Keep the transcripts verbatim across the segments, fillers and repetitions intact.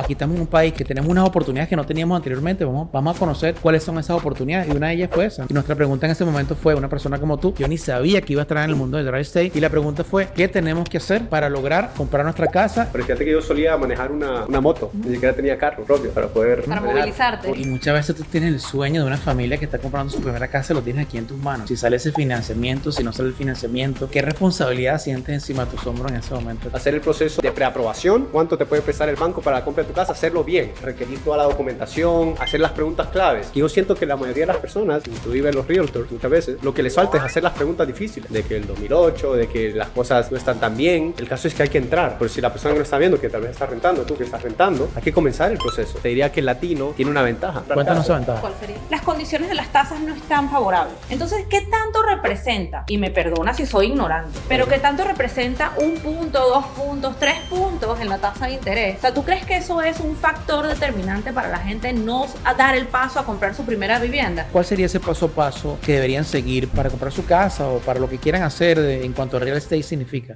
aquí estamos en un país que tenemos unas oportunidades que no teníamos anteriormente. Vamos, vamos a conocer cuáles son esas oportunidades. Y una de ellas fue esa. Y nuestra pregunta en ese momento fue, una persona como tú, yo ni sabía que iba a estar en el mundo del real estate. Y la pregunta fue, ¿qué tenemos que hacer para lograr comprar nuestra casa? Pero fíjate que yo solía manejar una, una moto. Ni siquiera tenía carro propio para poder Para manejar. movilizarte. Y muchas veces tú tienes el sueño de una familia que está comprando su primera casa y lo tienes aquí en tus manos. Si sale ese financiamiento, si no sale el financiamiento, ¿qué responsabilidad sientes encima de tus hombros en ese momento? Hacer el proceso de preaprobación, cuánto te puede prestar el banco para la compra de tu casa, hacerlo bien, requerir toda la documentación, hacer las preguntas claves. Y yo siento que la mayoría de las personas, inclusive los realtors muchas veces, lo que les falta es hacer las preguntas difíciles, de que el dos mil ocho, de que las cosas no están tan bien. El caso es que hay que entrar, porque si la persona que no está viendo, que tal vez está rentando, tú que estás rentando, hay que comenzar el proceso. Te diría que el latino tiene una ventaja. Cuéntanos esa ventaja. ¿Cuál sería? Las condiciones de las tasas no están favorables. Entonces, ¿qué tanto representa? Y me perdona si soy ignorante, pero ¿qué tanto representa un punto, dos puntos, tres puntos en la tasa de interés? O sea, ¿tú crees que eso es un factor determinante para la gente no a dar el paso a comprar su primera vivienda? ¿Cuál sería ese paso a paso que deberían seguir para comprar su casa o para lo que quieran hacer de, en cuanto a real estate significa?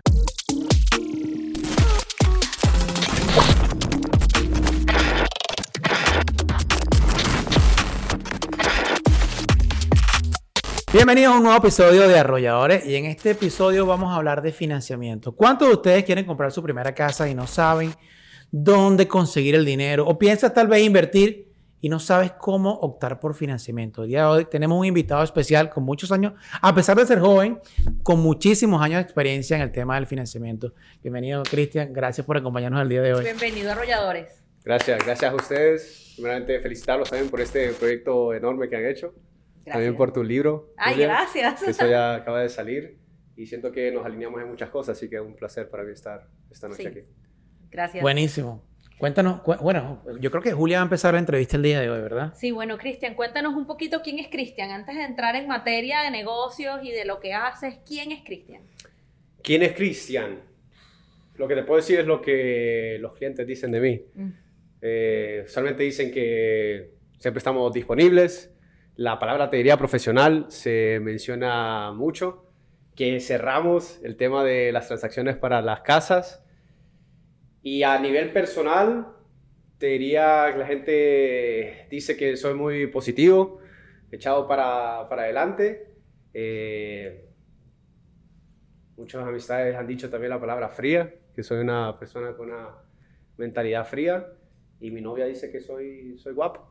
Bienvenidos a un nuevo episodio de Arrolladores y en este episodio vamos a hablar de financiamiento. ¿Cuántos de ustedes quieren comprar su primera casa y no saben dónde conseguir el dinero? O piensas tal vez invertir y no sabes cómo optar por financiamiento. El día de hoy tenemos un invitado especial con muchos años, a pesar de ser joven, con muchísimos años de experiencia en el tema del financiamiento. Bienvenido, Cristian. Gracias por acompañarnos el día de hoy. Bienvenido a Arrolladores. Gracias, gracias a ustedes. Primeramente, felicitarlos también por este proyecto enorme que han hecho. Gracias. También por tu libro. Ay, Julia, gracias. que eso ya acaba de salir y siento que nos alineamos en muchas cosas, así que es un placer para mí estar esta noche Sí. aquí. Gracias. Buenísimo. Cuéntanos, cu- bueno, yo creo que Julia va a empezar la entrevista el día de hoy, ¿verdad? Sí, bueno, Cristian, cuéntanos un poquito quién es Cristian. Antes de entrar en materia de negocios y de lo que haces, ¿quién es Cristian? ¿Quién es Cristian? Lo que te puedo decir es lo que los clientes dicen de mí. Mm. Eh, usualmente dicen que siempre estamos disponibles. La palabra, te diría, profesional se menciona mucho. Que cerramos el tema de las transacciones para las casas. Y a nivel personal, te diría que la gente dice que soy muy positivo, echado para, para adelante. Eh, muchas amistades han dicho también la palabra fría, que soy una persona con una mentalidad fría. Y mi novia dice que soy, soy guapo.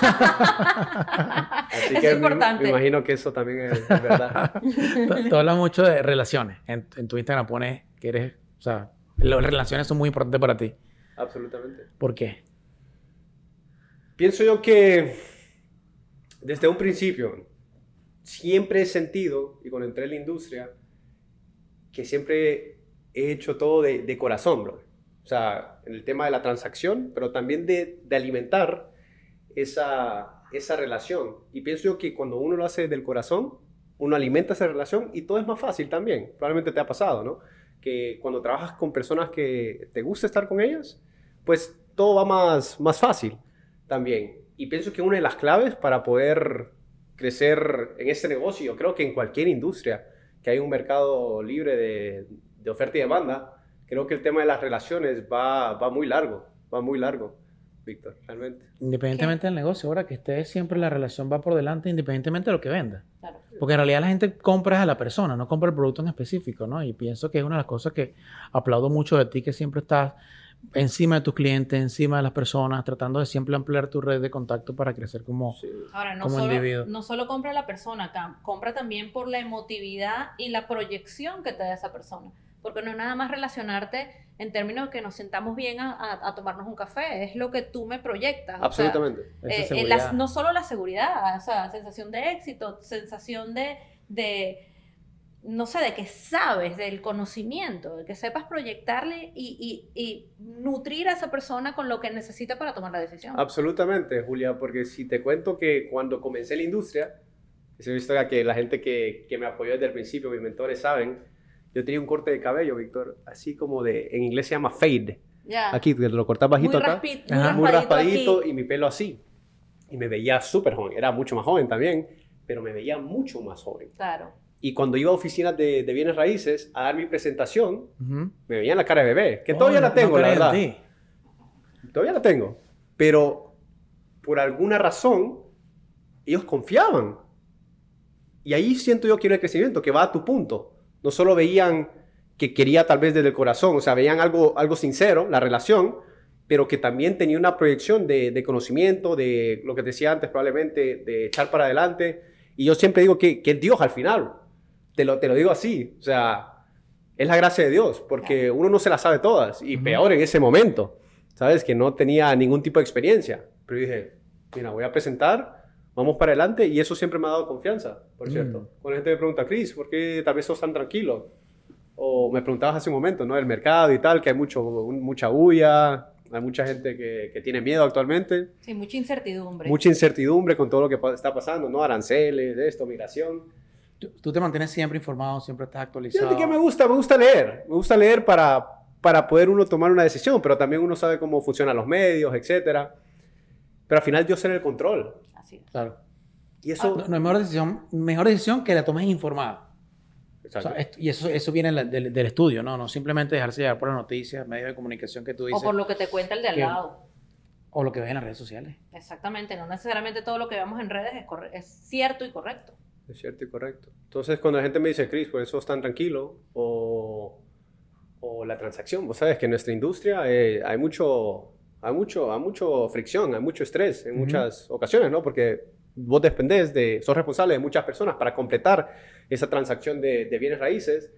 Así Es que me, importante. me imagino que eso también es, es verdad. Tú, tú hablas mucho de relaciones. En, en tu Instagram pones que eres, o sea, las relaciones son muy importantes para ti. Absolutamente. ¿Por qué? Pienso yo que desde un principio siempre he sentido, y cuando entré en la industria, que siempre he hecho todo de, de corazón, bro. O sea, en el tema de la transacción, pero también de, de alimentar esa, esa relación. Y pienso yo que cuando uno lo hace del corazón, uno alimenta esa relación y todo es más fácil también. Probablemente te ha pasado, ¿no? Que cuando trabajas con personas que te gusta estar con ellas, pues todo va más, más fácil también. Y pienso que una de las claves para poder crecer en este negocio, yo creo que en cualquier industria, que hay un mercado libre de, de oferta y demanda, creo que el tema de las relaciones va, va muy largo, va muy largo, Víctor, realmente. Independientemente ¿Qué? del negocio, ahora que estés siempre la relación va por delante, independientemente de lo que venda. Claro. Porque en realidad la gente compra a la persona, no compra el producto en específico, ¿no? Y pienso que es una de las cosas que aplaudo mucho de ti, que siempre estás encima de tus clientes, encima de las personas, tratando de siempre ampliar tu red de contacto para crecer como... Sí. Ahora, no Como solo, individuo. no solo compra la persona, cam- compra también por la emotividad y la proyección que te da esa persona. Porque no es nada más relacionarte en términos de que nos sentamos bien a, a, a tomarnos un café, es lo que tú me proyectas. Absolutamente. O sea, Esa eh, eh, seguridad. las- no solo la seguridad, o sea, sensación de éxito, sensación de, de, no sé, de que sabes, del conocimiento, de que sepas proyectarle y, y, y nutrir a esa persona con lo que necesita para tomar la decisión. Absolutamente, Julia, porque si te cuento que cuando comencé la industria, esa es una historia que la gente que, que me apoyó desde el principio, mis mentores saben, yo tenía un corte de cabello, Víctor, así como de, en inglés se llama fade. Ya. Aquí, que lo cortas bajito muy acá. raspi- Ajá. Muy raspadito raspadito aquí. y mi pelo así. Y me veía súper joven, era mucho más joven también, pero me veía mucho más joven. Claro. Y cuando iba a oficinas de, de bienes raíces a dar mi presentación, Ujú. me veían la cara de bebé, que Oh, todavía no- la tengo, no la crees en verdad. ti. todavía la tengo, pero por alguna razón ellos confiaban. Y ahí siento yo que era el crecimiento, que va a tu punto. No solo veían que quería tal vez desde el corazón, o sea, veían algo, algo sincero, la relación, pero que también tenía una proyección de, de conocimiento, de lo que te decía antes probablemente, de echar para adelante. Y yo siempre digo que, que es Dios al final. Te lo, te lo digo así, o sea, es la gracia de Dios, porque uno no se la sabe todas, y uh-huh. peor en ese momento, ¿sabes? Que no tenía ningún tipo de experiencia. Pero dije, mira, voy a presentar, vamos para adelante, y eso siempre me ha dado confianza, por cierto. Mm. Cuando la gente me pregunta, Chris, ¿por qué tal vez sos tan tranquilo? O me preguntabas hace un momento, ¿no? El mercado y tal, que hay mucho, mucha bulla, hay mucha gente que, que tiene miedo actualmente. Sí, mucha incertidumbre. Mucha incertidumbre con todo lo que está pasando, ¿no? Aranceles, esto, migración. Tú, tú te mantienes siempre informado, siempre estás actualizado. Fíjate que me gusta, me gusta leer. Me gusta leer para, para poder uno tomar una decisión, pero también uno sabe cómo funcionan los medios, etcétera. Pero al final Dios tiene el control. Así es. Claro. Y eso... No, no es mejor decisión, mejor decisión que la tomes informada. Exacto. O sea, esto, y eso, eso viene del, del, del estudio, ¿no? No simplemente dejarse llevar por las noticias, medios de comunicación que tú dices. O por lo que te cuenta el de al que, lado. O lo que ves en las redes sociales. Exactamente. No necesariamente todo lo que vemos en redes es, corre- es cierto y correcto. Es cierto y correcto. Entonces, cuando la gente me dice, Chris, por eso estás tan tranquilo, o, o la transacción, vos sabes que en nuestra industria eh, hay mucho, hay mucho, hay mucho fricción, hay mucho estrés en uh-huh. muchas ocasiones, ¿no? Porque vos dependés de, sos responsable de muchas personas para completar esa transacción de, de bienes raíces,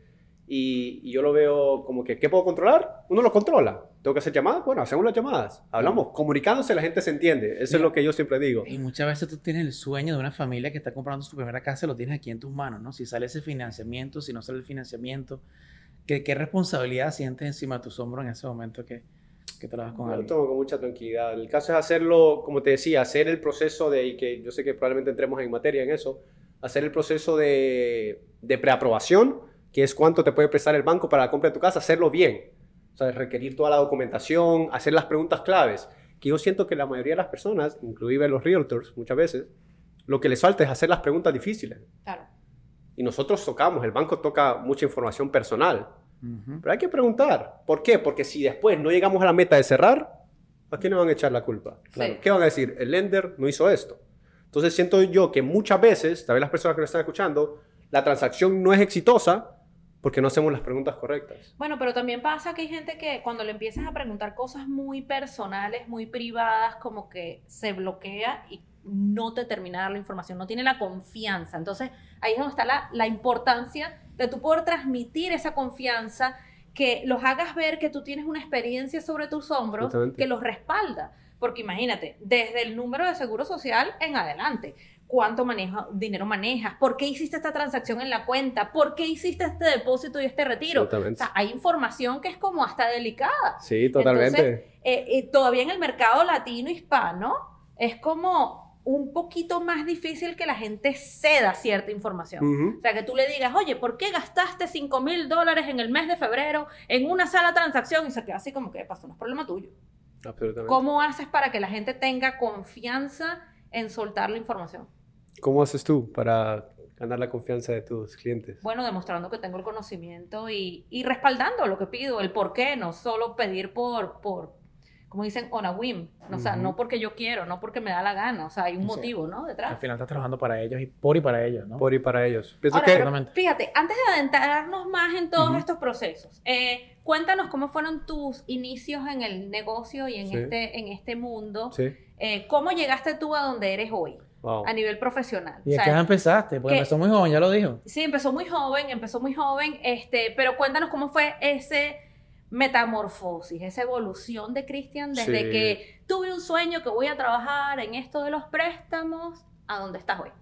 y, y yo lo veo como que, ¿qué puedo controlar? Uno lo controla. ¿Tengo que hacer llamadas? Bueno, hacemos las llamadas. Hablamos, uh-huh. comunicándose, la gente se entiende. Eso Mira, es lo que yo siempre digo. Y muchas veces tú tienes el sueño de una familia que está comprando su primera casa, lo tienes aquí en tus manos, ¿no? Si sale ese financiamiento, si no sale el financiamiento, ¿qué, qué responsabilidad sientes encima de tus hombros en ese momento que, que trabajas con alguien? Lo tomo con mucha tranquilidad. El caso es hacerlo, como te decía, hacer el proceso de, y que yo sé que probablemente entremos en materia en eso, hacer el proceso de, de preaprobación, que es cuánto te puede prestar el banco para la compra de tu casa, hacerlo bien. O sea, requerir toda la documentación, hacer las preguntas claves, que yo siento que la mayoría de las personas, inclusive los realtors muchas veces, lo que les falta es hacer las preguntas difíciles. Claro. Y nosotros tocamos, el banco toca mucha información personal. Uh-huh. Pero hay que preguntar. ¿Por qué? Porque si después no llegamos a la meta de cerrar, ¿a quién le van a echar la culpa? Claro. Sí. ¿Qué van a decir? El lender no hizo esto. Entonces siento yo que muchas veces, tal vez las personas que nos están escuchando, la transacción no es exitosa porque no hacemos las preguntas correctas. Bueno, pero también pasa que hay gente que cuando le empiezas a preguntar cosas muy personales, muy privadas, como que se bloquea y no te termina de dar la información, no tiene la confianza. Entonces, ahí es donde está la, la importancia de tú poder transmitir esa confianza, que los hagas ver que tú tienes una experiencia sobre tus hombros que los respalda. Porque imagínate, desde el número de seguro social en adelante, ¿cuánto maneja, dinero manejas? ¿Por qué hiciste esta transacción en la cuenta? ¿Por qué hiciste este depósito y este retiro? O sea, hay información que es como hasta delicada. Sí, totalmente. Entonces, eh, eh, todavía en el mercado latino hispano es como un poquito más difícil que la gente ceda cierta información. Uh-huh. O sea, que tú le digas, oye, ¿por qué gastaste cinco mil dólares en el mes de febrero en una sola transacción? Y se queda así como que pasó, no es problema tuyo. Absolutamente. ¿Cómo haces para que la gente tenga confianza en soltar la información? ¿Cómo haces tú para ganar la confianza de tus clientes? Bueno, demostrando que tengo el conocimiento y, y respaldando lo que pido, el por qué, no solo pedir por, por como dicen, on a whim. O sea, uh-huh. no porque yo quiero, no porque me da la gana. O sea, hay un sí. motivo, ¿no? Detrás. Al final estás trabajando para ellos y por y para ellos, ¿no? Por y para ellos. Pienso Ahora, que... pero, fíjate, antes de adentrarnos más en todos uh-huh. estos procesos, eh, cuéntanos cómo fueron tus inicios en el negocio y en, sí. este, en este mundo. Sí. Eh, ¿Cómo llegaste tú a donde eres hoy? Wow. A nivel profesional. ¿Y a qué edad empezaste? Porque que, empezó muy joven, ya lo dijo. Sí, empezó muy joven, empezó muy joven, este, pero cuéntanos cómo fue ese metamorfosis, esa evolución de Cristian desde sí. que tuve un sueño que voy a trabajar en esto de los préstamos a dónde estás hoy.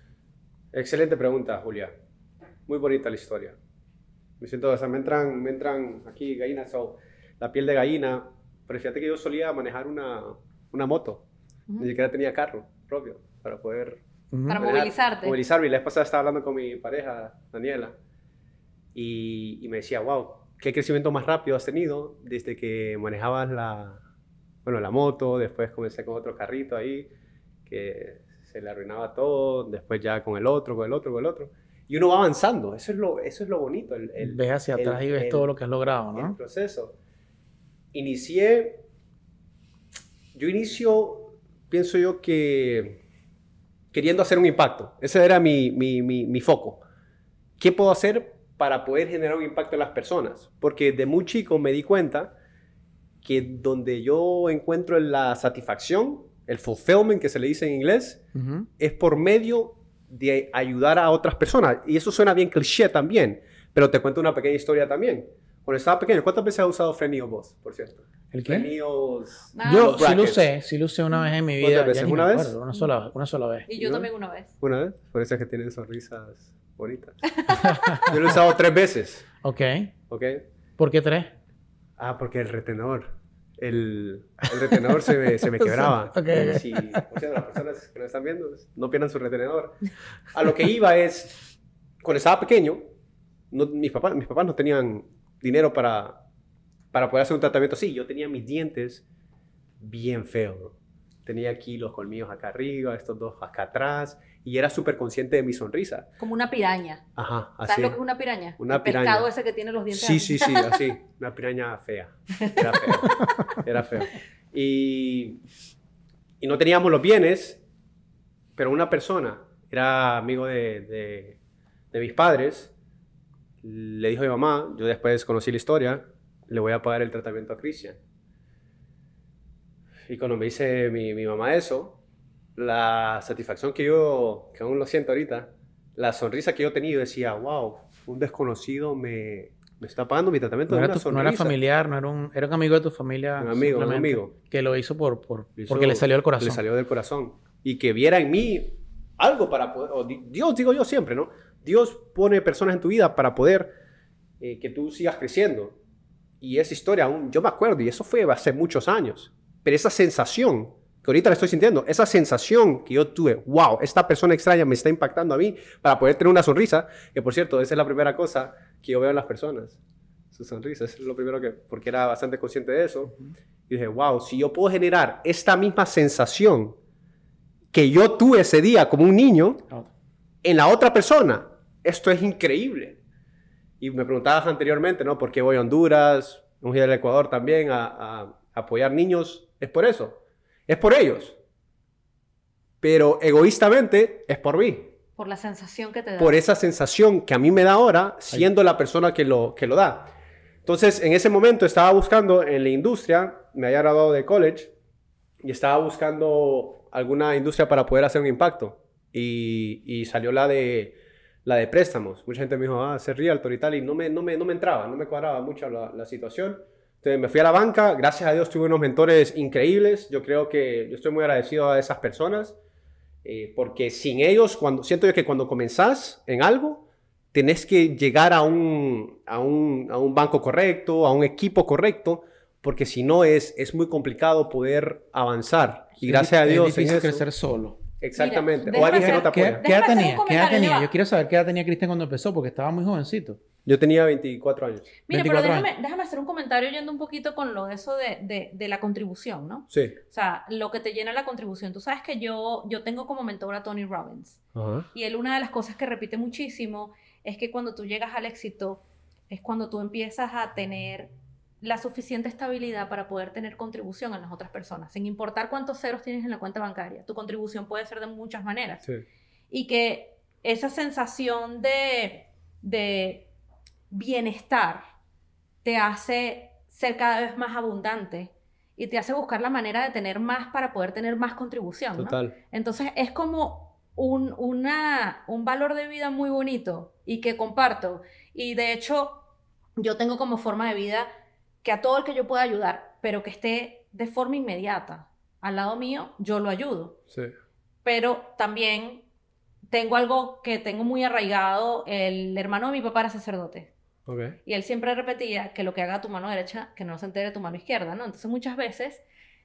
Excelente pregunta, Julia. Muy bonita la historia. Me siento, o sea, me entran, me entran aquí gallinas, so, la piel de gallina, pero fíjate que yo solía manejar una, una moto, uh-huh. ni siquiera tenía carro propio para poder... Uh-huh. Para manejar, movilizarte. Movilizarme. Y la vez pasada estaba hablando con mi pareja, Daniela, y, y me decía, wow, ¿qué crecimiento más rápido has tenido desde que manejabas la, bueno, la moto? Después comencé con otro carrito ahí, que se le arruinaba todo, después ya con el otro, con el otro, con el otro. Y uno va avanzando, eso es lo, eso es lo bonito. El, el, ves hacia atrás el, y ves el, todo lo que has logrado, ¿no? El proceso. Inicié yo inicio, pienso yo que queriendo hacer un impacto. Ese era mi, mi, mi, mi foco. ¿Qué puedo hacer para poder generar un impacto en las personas? Porque de muy chico me di cuenta que donde yo encuentro la satisfacción, el fulfillment que se le dice en inglés, uh-huh. es por medio de ayudar a otras personas. Y eso suena bien cliché también, pero te cuento una pequeña historia también. Cuando estaba pequeño, ¿cuántas veces has usado frenillos vos, por cierto? ¿El qué? Frenillos... Ah. Yo sí lo usé, sí lo usé una vez en mi vida. ¿Cuántas veces? ¿Una vez? Una sola, una sola vez. Y yo ¿No? también una vez. ¿Una vez? Por eso es que tienen sonrisas bonitas. Yo lo he usado tres veces. Ok. Ok. ¿Por qué tres? Ah, porque el retenedor. El, el retenedor se me, se me quebraba. Okay. Si, o sea, las personas que nos están viendo no pierdan su retenedor. A lo que iba es, cuando estaba pequeño, no, mis, papás, mis papás no tenían dinero para, para poder hacer un tratamiento así. Yo tenía mis dientes bien feos, bro. Tenía aquí los colmillos acá arriba, estos dos acá atrás, y era súper consciente de mi sonrisa. Como una piraña. Ajá, así. ¿Sabes lo que es una piraña? Una el piraña. pescado ese que tiene los dientes. Sí, sí, sí, así. Una piraña fea. Era fea. Era fea. Y, y no teníamos los bienes, pero una persona, era amigo de, de, de mis padres, le dijo a mi mamá, yo después conocí la historia, le voy a pagar el tratamiento a Cristian. Y cuando me dice mi, mi mamá eso, la satisfacción que yo, que aún lo siento ahorita, la sonrisa que yo tenía, yo decía, wow, un desconocido me, me está pagando mi tratamiento no de era una tu, sonrisa. No era familiar, no era un, era un amigo de tu familia. Un amigo, un amigo. Que lo hizo, por, por hizo, porque le salió del corazón. Le salió del corazón. Y que viera en mí algo para poder, o Dios, digo yo siempre, ¿no? Dios pone personas en tu vida para poder eh, que tú sigas creciendo. Y esa historia, aún, yo me acuerdo, y eso fue hace muchos años. Pero esa sensación que ahorita la estoy sintiendo, esa sensación que yo tuve, wow, esta persona extraña me está impactando a mí para poder tener una sonrisa, que por cierto, esa es la primera cosa que yo veo en las personas, su sonrisa, es lo primero que, porque era bastante consciente de eso, uh-huh. y dije, wow, si yo puedo generar esta misma sensación que yo tuve ese día como un niño, oh. en la otra persona, esto es increíble. Y me preguntabas anteriormente, ¿no? ¿Por qué voy a Honduras? Voy al Ecuador también a, a, a apoyar niños. Es por eso. Es por ellos. Pero egoístamente es por mí. Por la sensación que te da. Por esa sensación que a mí me da ahora, siendo la persona que lo, que lo da. Entonces, en ese momento estaba buscando en la industria, me había graduado de college, y estaba buscando alguna industria para poder hacer un impacto. Y, y salió la de, la de préstamos. Mucha gente me dijo, ah, ser realtor y tal, y no me, no me, no me entraba, no me cuadraba mucho la, la situación. Entonces me fui a la banca, gracias a Dios tuve unos mentores increíbles, yo creo que yo estoy muy agradecido a esas personas, eh, porque sin ellos, cuando, siento yo que cuando comenzás en algo, tenés que llegar a un, a un, a un banco correcto, a un equipo correcto, porque si no es, es muy complicado poder avanzar. Y gracias a Dios... Es difícil crecer solo. Exactamente. Mira, o alguien hacer, que no te apoya. ¿Qué, ¿qué edad tenía? ¿Qué edad tenía? Yo, yo quiero saber qué edad tenía Cristian cuando empezó, porque estaba muy jovencito. Yo tenía veinticuatro años. Mira, pero déjame, déjame hacer un comentario yendo un poquito con lo de eso de, de, de la contribución, ¿no? Sí. O sea, lo que te llena la contribución. Tú sabes que yo, yo tengo como mentor a Tony Robbins. Uh-huh. Y él, una de las cosas que repite muchísimo es que cuando tú llegas al éxito es cuando tú empiezas a tener la suficiente estabilidad para poder tener contribución en las otras personas, sin importar cuántos ceros tienes en la cuenta bancaria. Tu contribución puede ser de muchas maneras. Sí. Y que esa sensación de, de bienestar te hace ser cada vez más abundante y te hace buscar la manera de tener más para poder tener más contribución, ¿no? Total. Entonces es como un, una, un valor de vida muy bonito y que comparto. Y de hecho yo tengo como forma de vida que a todo el que yo pueda ayudar, pero que esté de forma inmediata al lado mío, yo lo ayudo. Sí. Pero también tengo algo que tengo muy arraigado. El hermano de mi papá era sacerdote. Okay. Y él siempre repetía que lo que haga tu mano derecha, que no se entere tu mano izquierda, ¿no? Entonces muchas veces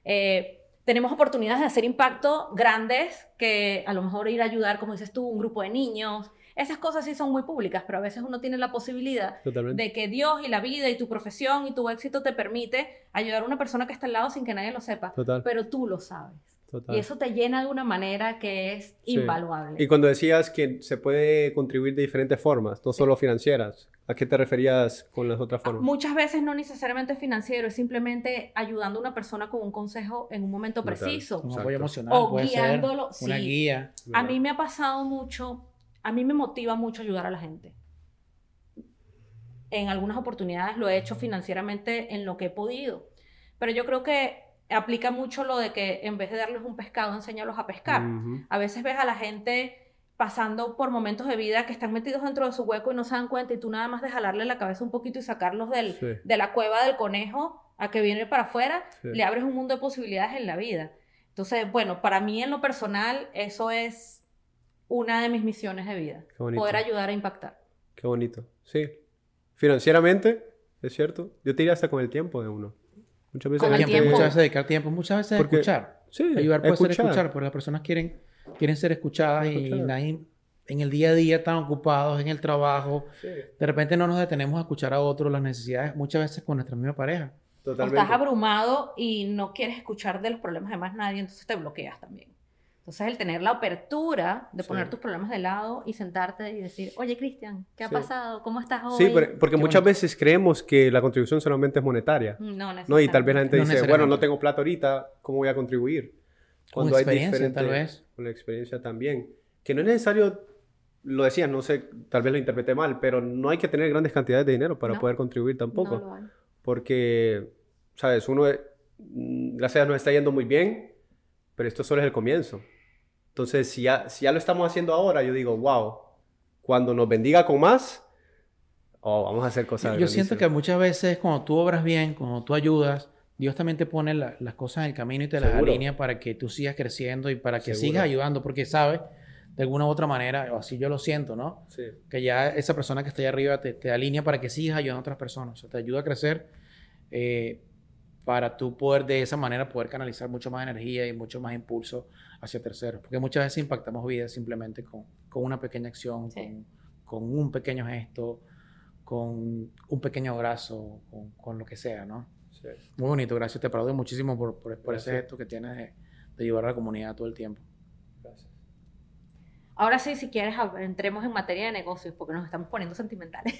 eh, tenemos oportunidades de hacer impacto grandes, que a lo mejor ir a ayudar, como dices tú, un grupo de niños. Esas cosas sí son muy públicas, pero a veces uno tiene la posibilidad Totalmente. de que Dios y la vida y tu profesión y tu éxito te permite ayudar a una persona que está al lado sin que nadie lo sepa. Total. Pero tú lo sabes. Total. Y eso te llena de una manera que es Sí. invaluable. Y cuando decías que se puede contribuir de diferentes formas, no solo financieras, ¿a qué te referías con las otras formas? Muchas veces no necesariamente financiero, es simplemente ayudando a una persona con un consejo en un momento Total. preciso. Un Exacto. apoyo emocional, O puede guiándolo, ser una sí. guía. A mí me ha pasado mucho, a mí me motiva mucho ayudar a la gente. En algunas oportunidades lo he hecho financieramente en lo que he podido, pero yo creo que aplica mucho lo de que en vez de darles un pescado, enséñalos a pescar. Ujú. A veces ves a la gente pasando por momentos de vida que están metidos dentro de su hueco y no se dan cuenta, y tú nada más de jalarle la cabeza un poquito y sacarlos del, Sí. de la cueva del conejo a que viene para afuera, Sí. le abres un mundo de posibilidades en la vida. Entonces, bueno, para mí en lo personal eso es una de mis misiones de vida, Qué bonito. poder ayudar a impactar. Qué bonito. Sí. Financieramente, es cierto. Yo te diría hasta con el tiempo de uno. Muchas veces Con la el Tiempo, gente- tiempo. muchas veces dedicar tiempo, muchas veces Porque- escuchar. Sí, Ayudar puede ser escuchar. escuchar, porque las personas quieren, quieren ser escuchadas y Escuchar. nadie, en el día a día están ocupados en el trabajo. Sí, De repente no nos detenemos a escuchar a otros las necesidades, muchas veces con nuestra misma pareja. O totalmente. estás abrumado y no quieres escuchar de los problemas de más nadie, entonces te bloqueas también. Entonces el tener la apertura de poner Sí. tus problemas de lado y sentarte y decir, oye Cristian, ¿qué ha Sí. pasado? ¿Cómo estás hoy? Sí, pero- porque Qué muchas bonito. veces creemos que la contribución solamente es monetaria. No, No, y tal vez la gente No dice, necesariamente. bueno, no tengo plata ahorita, ¿cómo voy a contribuir? Con hay experiencia, diferente- tal vez. Con la experiencia también. Que no es necesario, lo decías, no sé, tal vez lo interpreté mal, pero no hay que tener grandes cantidades de dinero para No. poder contribuir tampoco. No lo hay. Porque, ¿sabes? Uno, eh, mm, gracias a Dios nos está yendo muy bien, pero esto solo es el comienzo. Entonces, si ya, si ya lo estamos haciendo ahora, yo digo, wow, cuando nos bendiga con más, oh, vamos a hacer cosas Yo, yo siento que grandísimas. muchas veces cuando tú obras bien, cuando tú ayudas, Dios también te pone la- las cosas en el camino y te las Seguro. alinea para que tú sigas creciendo y para que Seguro. sigas ayudando, porque sabes, de alguna u otra manera, o así yo lo siento, ¿no? Sí, Que ya esa persona que está ahí arriba te, te alinea para que sigas ayudando a otras personas. O sea, te ayuda a crecer eh, para tú poder de esa manera poder canalizar mucho más energía y mucho más impulso hacia terceros. Porque muchas veces impactamos vidas simplemente con, con una pequeña acción, Sí. con, con un pequeño gesto, con un pequeño abrazo, con, con lo que sea, ¿no? sí. Muy bonito, gracias. Te aplaudo muchísimo por, por, por ese Gracias. gesto que tienes de, de ayudar a la comunidad todo el tiempo. Gracias. Ahora sí, si quieres, hab- entremos en materia de negocios, porque nos estamos poniendo sentimentales.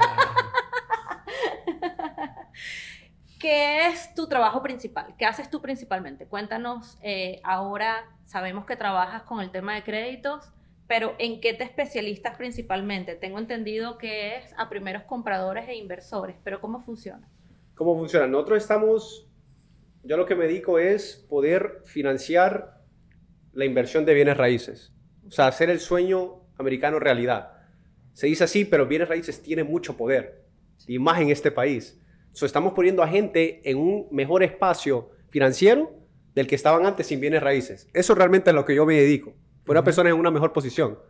¿Qué es tu trabajo principal? ¿Qué haces tú principalmente? Cuéntanos, eh, ahora sabemos que trabajas con el tema de créditos, pero ¿en qué te especializas principalmente? Tengo entendido que es a primeros compradores e inversores, pero ¿cómo funciona? ¿Cómo funciona? Nosotros estamos, yo lo que me dedico es poder financiar la inversión de bienes raíces. O sea, hacer el sueño americano realidad. Se dice así, pero bienes raíces tiene mucho poder. Y más en este país. So, estamos poniendo a gente en un mejor espacio financiero del que estaban antes sin bienes raíces. Eso realmente es lo que yo me dedico. Poner a personas en una mejor posición.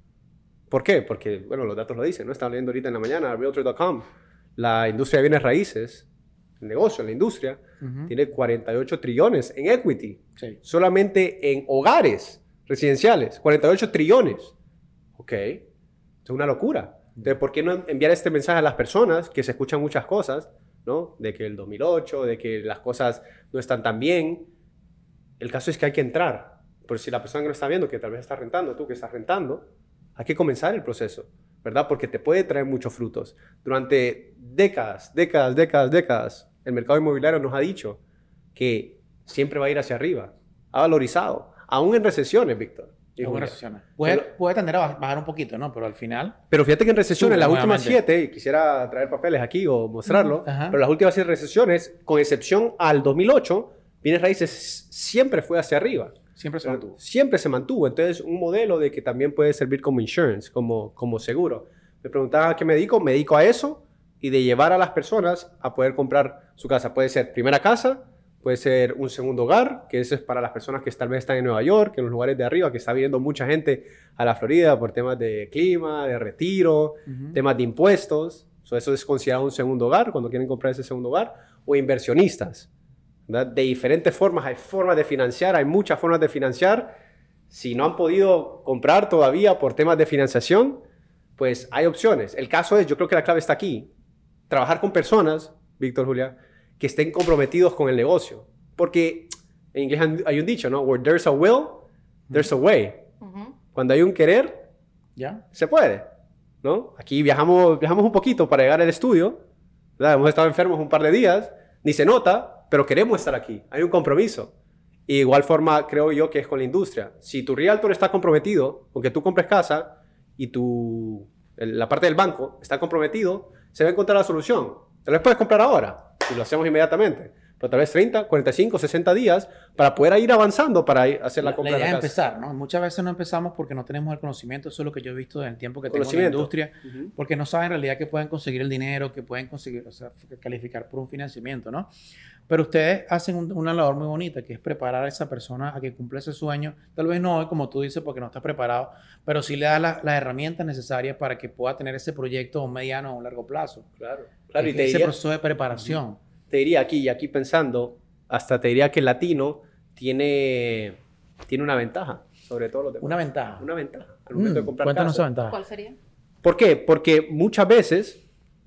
¿Por qué? Porque, bueno, los datos lo dicen, ¿no? Estaba leyendo ahorita en la mañana, realtor punto com. La industria de bienes raíces, el negocio, la industria, Ujú. tiene cuarenta y ocho trillones en equity. Sí. Solamente en hogares residenciales, cuarenta y ocho trillones. Ok, es una locura. Entonces, ¿por qué no enviar este mensaje a las personas que se escuchan muchas cosas, ¿no? De que el dos mil ocho, de que las cosas no están tan bien. El caso es que hay que entrar. Por si la persona que no está viendo, que tal vez está rentando, tú que estás rentando, hay que comenzar el proceso, ¿verdad? Porque te puede traer muchos frutos. Durante décadas, décadas, décadas, décadas, el mercado inmobiliario nos ha dicho que siempre va a ir hacia arriba. Ha valorizado. Aún en recesiones, Víctor. y Es buena Julia. recesión. Puede, Pero- puede tender a baj- bajar un poquito, ¿no? Pero al final... Pero fíjate que en recesiones, Sube las últimas nuevamente. siete, y quisiera traer papeles aquí o mostrarlo, Ajá. pero las últimas siete recesiones, con excepción al dos mil ocho, bienes raíces siempre fue hacia arriba. Siempre se mantuvo. Siempre se mantuvo. Entonces, un modelo de que también puede servir como insurance, como, como seguro. Me preguntaba a qué me dedico. Me dedico a eso y de llevar a las personas a poder comprar su casa. Puede ser primera casa, puede ser un segundo hogar, que eso es para las personas que tal vez están en Nueva York, en los lugares de arriba, que está viniendo mucha gente a la Florida por temas de clima, de retiro, Ujú. temas de impuestos. So, eso es considerado un segundo hogar cuando quieren comprar ese segundo hogar. O inversionistas, ¿verdad? De diferentes formas. Hay formas de financiar, hay muchas formas de financiar. Si no han podido comprar todavía por temas de financiación, pues hay opciones. El caso es, yo creo que la clave está aquí. Trabajar con personas, Víctor, Julia, que estén comprometidos con el negocio. Porque En inglés hay un dicho, ¿no? Where there's a will, there's a way. Ujú. Cuando hay un querer, ¿Ya? se puede, ¿no? Aquí viajamos, viajamos un poquito para llegar al estudio, ¿verdad? Hemos estado enfermos un par de días, ni se nota, pero queremos estar aquí. Hay un compromiso. Y de igual forma, creo yo que es con la industria. Si tu realtor está comprometido con que tú compres casa y tu, la parte del banco está comprometido, se va a encontrar la solución. Te lo puedes comprar ahora y lo hacemos inmediatamente. Pero tal vez treinta, cuarenta y cinco, sesenta días para poder ir avanzando para ir, hacer la, La, compra la idea de es la casa. empezar, ¿no? Muchas veces no empezamos porque no tenemos el conocimiento. Eso es lo que yo he visto en el tiempo que tengo en la Conocimiento. industria. Ujú. Porque no saben en realidad que pueden conseguir el dinero, que pueden conseguir, o sea, calificar por un financiamiento, ¿no? Pero ustedes hacen un- una labor muy bonita, que es preparar a esa persona a que cumpla ese sueño. Tal vez no hoy, como tú dices, porque no está preparado, pero sí le da la- las herramientas necesarias para que pueda tener ese proyecto a un mediano o un largo plazo. Claro, claro. Es Y que te ese diría, proceso de preparación. te diría aquí, y aquí pensando, hasta te diría que el latino tiene, tiene una ventaja sobre todo los demás. Una ventaja. Una ventaja al momento de Mm, comprar cuéntanos casa. esa ventaja. ¿Cuál sería? ¿Por qué? Porque muchas veces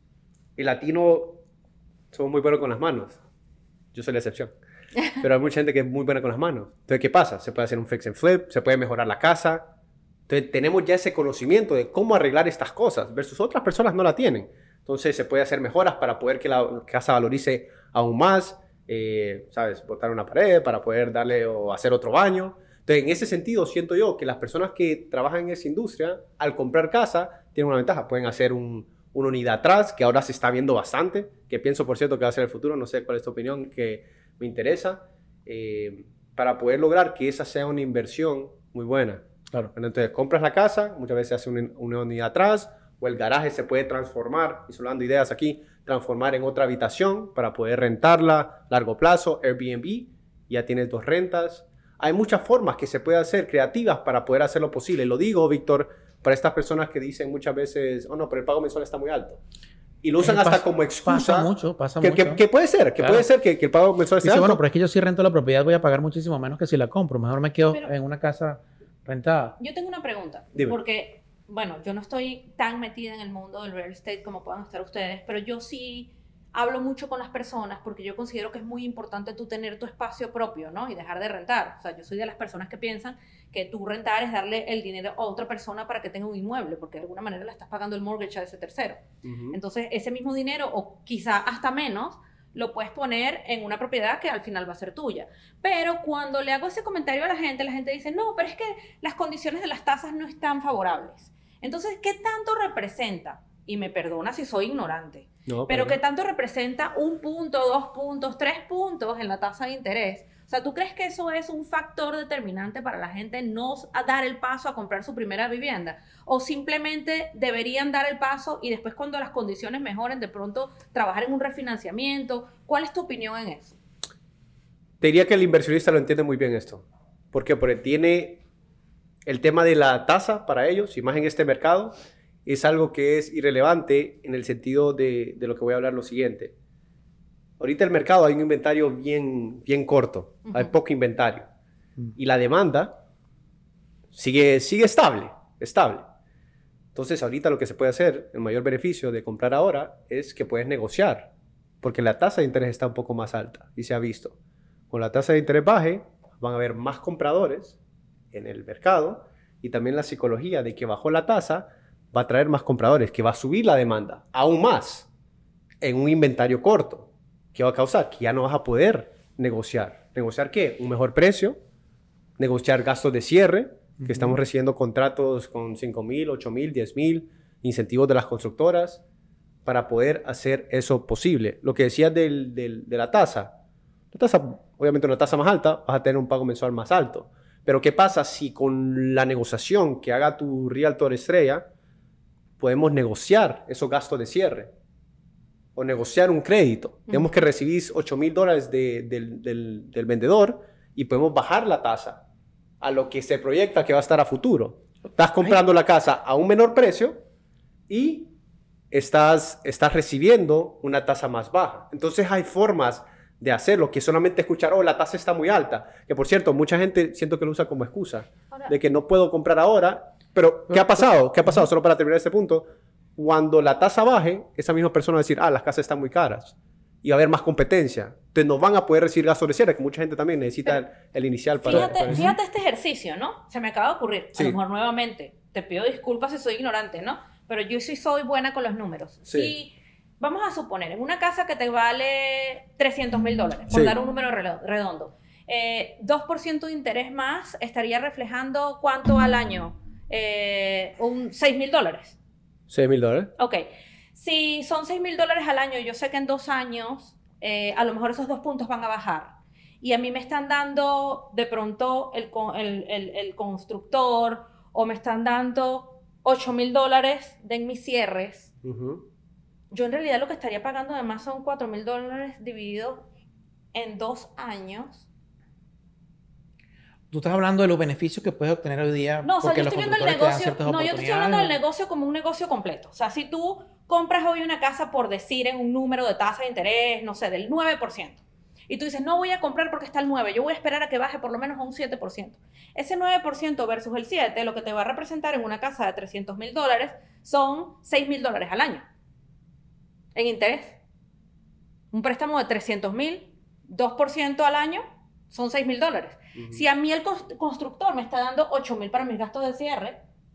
el latino somos muy buenos con las manos. Yo soy la excepción. Pero hay mucha gente que es muy buena con las manos. Entonces, ¿qué pasa? Se puede hacer un fix and flip, se puede mejorar la casa. Entonces, tenemos ya ese conocimiento de cómo arreglar estas cosas versus otras personas no la tienen. Entonces, se puede hacer mejoras para poder que la casa valorice aún más. Eh, ¿Sabes? Botar una pared para poder darle o hacer otro baño. Entonces, en ese sentido, siento yo que las personas que trabajan en esa industria, al comprar casa, tienen una ventaja. Pueden hacer un, una unidad atrás, que ahora se está viendo bastante, que pienso, por cierto, que va a ser el futuro. No sé cuál es tu opinión, que me interesa, eh, para poder lograr que esa sea una inversión muy buena. Claro. Entonces, compras la casa, muchas veces hace una, una unidad atrás, o el garaje se puede transformar, y solo dando ideas aquí, transformar en otra habitación para poder rentarla a largo plazo, Airbnb, ya tienes dos rentas. Hay muchas formas que se puede hacer creativas para poder hacerlo posible. Lo digo, Víctor, para estas personas que dicen muchas veces, oh no, pero el pago mensual está muy alto. Y lo usan Eh, hasta pasa- como excusa. Pasa mucho, pasa que, mucho. que- que puede ser, que Claro. puede ser que, que el pago mensual esté Dice, alto. bueno, pero es que yo si rento la propiedad voy a pagar muchísimo menos que si la compro. Mejor me quedo Pero- en una casa rentada. Yo tengo una pregunta, Dime. porque, bueno, yo no estoy tan metida en el mundo del real estate como puedan estar ustedes, pero yo sí hablo mucho con las personas porque yo considero que es muy importante tú tener tu espacio propio, ¿no? Y dejar de rentar. O sea, yo soy de las personas que piensan que tú rentar es darle el dinero a otra persona para que tenga un inmueble, porque de alguna manera le estás pagando el mortgage a ese tercero. Ujú. Entonces, ese mismo dinero, o quizá hasta menos, lo puedes poner en una propiedad que al final va a ser tuya. Pero cuando le hago ese comentario a la gente, la gente dice, no, pero es que las condiciones de las tasas no están favorables. Entonces, ¿qué tanto representa? Y me perdona si soy ignorante, No, pero para ¿qué tanto representa un punto, dos puntos, tres puntos en la tasa de interés? O sea, ¿tú crees que eso es un factor determinante para la gente no a dar el paso a comprar su primera vivienda? ¿O simplemente deberían dar el paso y después cuando las condiciones mejoren, de pronto trabajar en un refinanciamiento? ¿Cuál es tu opinión en eso? Te diría que el inversionista lo entiende muy bien esto. ¿Por qué? Porque tiene el tema de la tasa para ellos, y más en este mercado, es algo que es irrelevante en el sentido de, de lo que voy a hablar lo siguiente. Ahorita el mercado hay un inventario bien, bien corto, Ujú. hay poco inventario. Ujú. Y la demanda sigue, sigue estable, estable. Entonces ahorita lo que se puede hacer, el mayor beneficio de comprar ahora es que puedes negociar, porque la tasa de interés está un poco más alta y se ha visto. Con la tasa de interés baje, van a haber más compradores en el mercado y también la psicología de que bajó la tasa va a traer más compradores, que va a subir la demanda aún más en un inventario corto. ¿Qué va a causar? Que ya no vas a poder negociar. ¿Negociar qué? Un mejor precio, negociar gastos de cierre, que Ujú. estamos recibiendo contratos con cinco mil, ocho mil, diez mil, incentivos de las constructoras, para poder hacer eso posible. Lo que decías del, del, de la tasa, la tasa, obviamente una tasa más alta, vas a tener un pago mensual más alto. Pero ¿qué pasa si con la negociación que haga tu realtor estrella, podemos negociar esos gastos de cierre? O negociar un crédito. Tenemos que recibir ocho mil dólares de, del, del, del vendedor y podemos bajar la tasa a lo que se proyecta que va a estar a futuro. Estás comprando la casa a un menor precio y estás, estás recibiendo una tasa más baja. Entonces hay formas de hacerlo que solamente escuchar, oh, la tasa está muy alta. Que por cierto, mucha gente siento que lo usa como excusa. Ahora- De que no puedo comprar ahora. Pero, ¿qué ha pasado? ¿Qué ha pasado? Solo para terminar este punto. Cuando la tasa baje, esa misma persona va a decir, ah, las casas están muy caras. y va a haber más competencia. Entonces no van a poder recibir gastos de cierre, que mucha gente también necesita el, el inicial para... Fíjate, para eso. fíjate este ejercicio, ¿no? Se me acaba de ocurrir. Sí. A lo mejor nuevamente, te pido disculpas si soy ignorante, ¿no? Pero yo sí soy buena con los números. Sí. Si, vamos a suponer, en una casa que te vale trescientos mil dólares, por Sí. dar un número redondo, eh, dos por ciento de interés más estaría reflejando ¿cuánto al año? Eh, un seis mil dólares. seis mil dólares. Ok. Si son seis mil dólares al año, yo sé que en dos años eh, a lo mejor esos dos puntos van a bajar. Y a mí me están dando de pronto el, con- el, el, el constructor o me están dando ocho mil dólares de en mis cierres. Uh-huh. Yo en realidad lo que estaría pagando además son cuatro mil dólares divididos en dos años. Tú estás hablando de los beneficios que puedes obtener hoy día. No, o sea, porque yo los estoy viendo el constructores te dan negocio. ciertas No, yo te estoy hablando del oportunidades. negocio como un negocio completo. O sea, si tú compras hoy una casa por decir en un número de tasa de interés, no sé, del nueve por ciento. Y tú dices, no voy a comprar porque está el nueve, yo voy a esperar a que baje por lo menos a un siete por ciento. Ese nueve por ciento versus el siete por ciento, lo que te va a representar en una casa de trescientos mil dólares son seis mil dólares al año en interés. Un préstamo de trescientos mil, dos por ciento al año, son seis mil dólares. Uh-huh. Si a mí el cons- constructor me está dando ocho mil para mis gastos de cierre,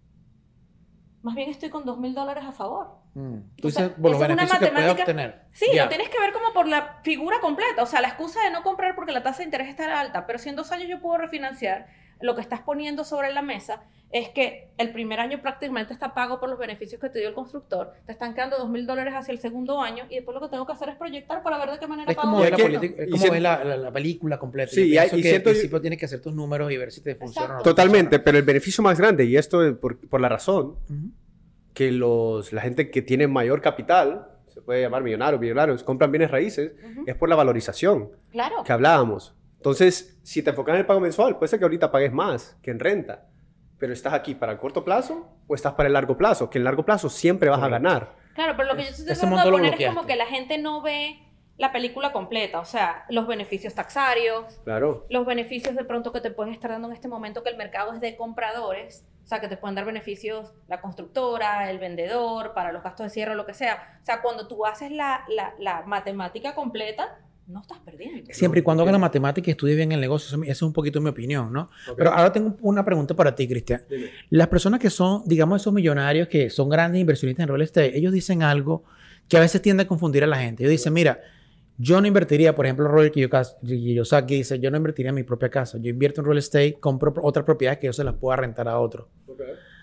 más bien estoy con dos mil dólares a favor. Mm. Tú O sea, dices por los esa es una beneficios que puedes matemática- obtener. Sí, Ya. lo tienes que ver como por la figura completa. O sea, la excusa de no comprar porque la tasa de interés está alta, pero si en dos años yo puedo refinanciar, lo que estás poniendo sobre la mesa es que el primer año prácticamente está pago por los beneficios que te dio el constructor, te están quedando dos mil dólares hacia el segundo año y después lo que tengo que hacer es proyectar para ver de qué manera Es pago como, ver la, que- política- es y como si- ver la, la- la película completa. Sí, Yo y hay- pienso y que siento- al principio tienes que hacer tus números y ver si te funciona o no. Totalmente, pero el beneficio más grande, y esto es por, por la razón Ujú. que los, la gente que tiene mayor capital, se puede llamar millonarios, millonarios, compran bienes raíces, Ujú. es por la valorización Claro. que hablábamos. Entonces, si te enfocas en el pago mensual, puede ser que ahorita pagues más que en renta, pero ¿estás aquí para el corto plazo o estás para el largo plazo? Que en el largo plazo siempre vas Correcto. a ganar. Claro, pero lo que yo estoy Ese tratando monto de lo poner es como bloqueaste. que la gente no ve la película completa, o sea, los beneficios taxarios, Claro. los beneficios de pronto que te pueden estar dando en este momento que el mercado es de compradores, o sea, que te pueden dar beneficios la constructora, el vendedor, para los gastos de cierre, lo que sea. O sea, cuando tú haces la, la, la matemática completa, no estás perdiendo. Siempre y cuando hagas la entiendo. matemática y estudies bien el negocio. Eso- Esa es un poquito mi opinión, ¿no? Ok. Pero ahora tengo una pregunta para ti, Cristian. Dime. Las personas que son, digamos, esos millonarios que son grandes inversionistas en real estate, ellos dicen algo que a veces tiende a confundir a la gente. Ellos dicen, mira, yo no invertiría, por ejemplo, Robert Kiyokas- Kiyosaki dice, yo no invertiría en mi propia casa. Yo invierto en real estate, compro otras propiedades que yo se las pueda rentar a otros. Ok.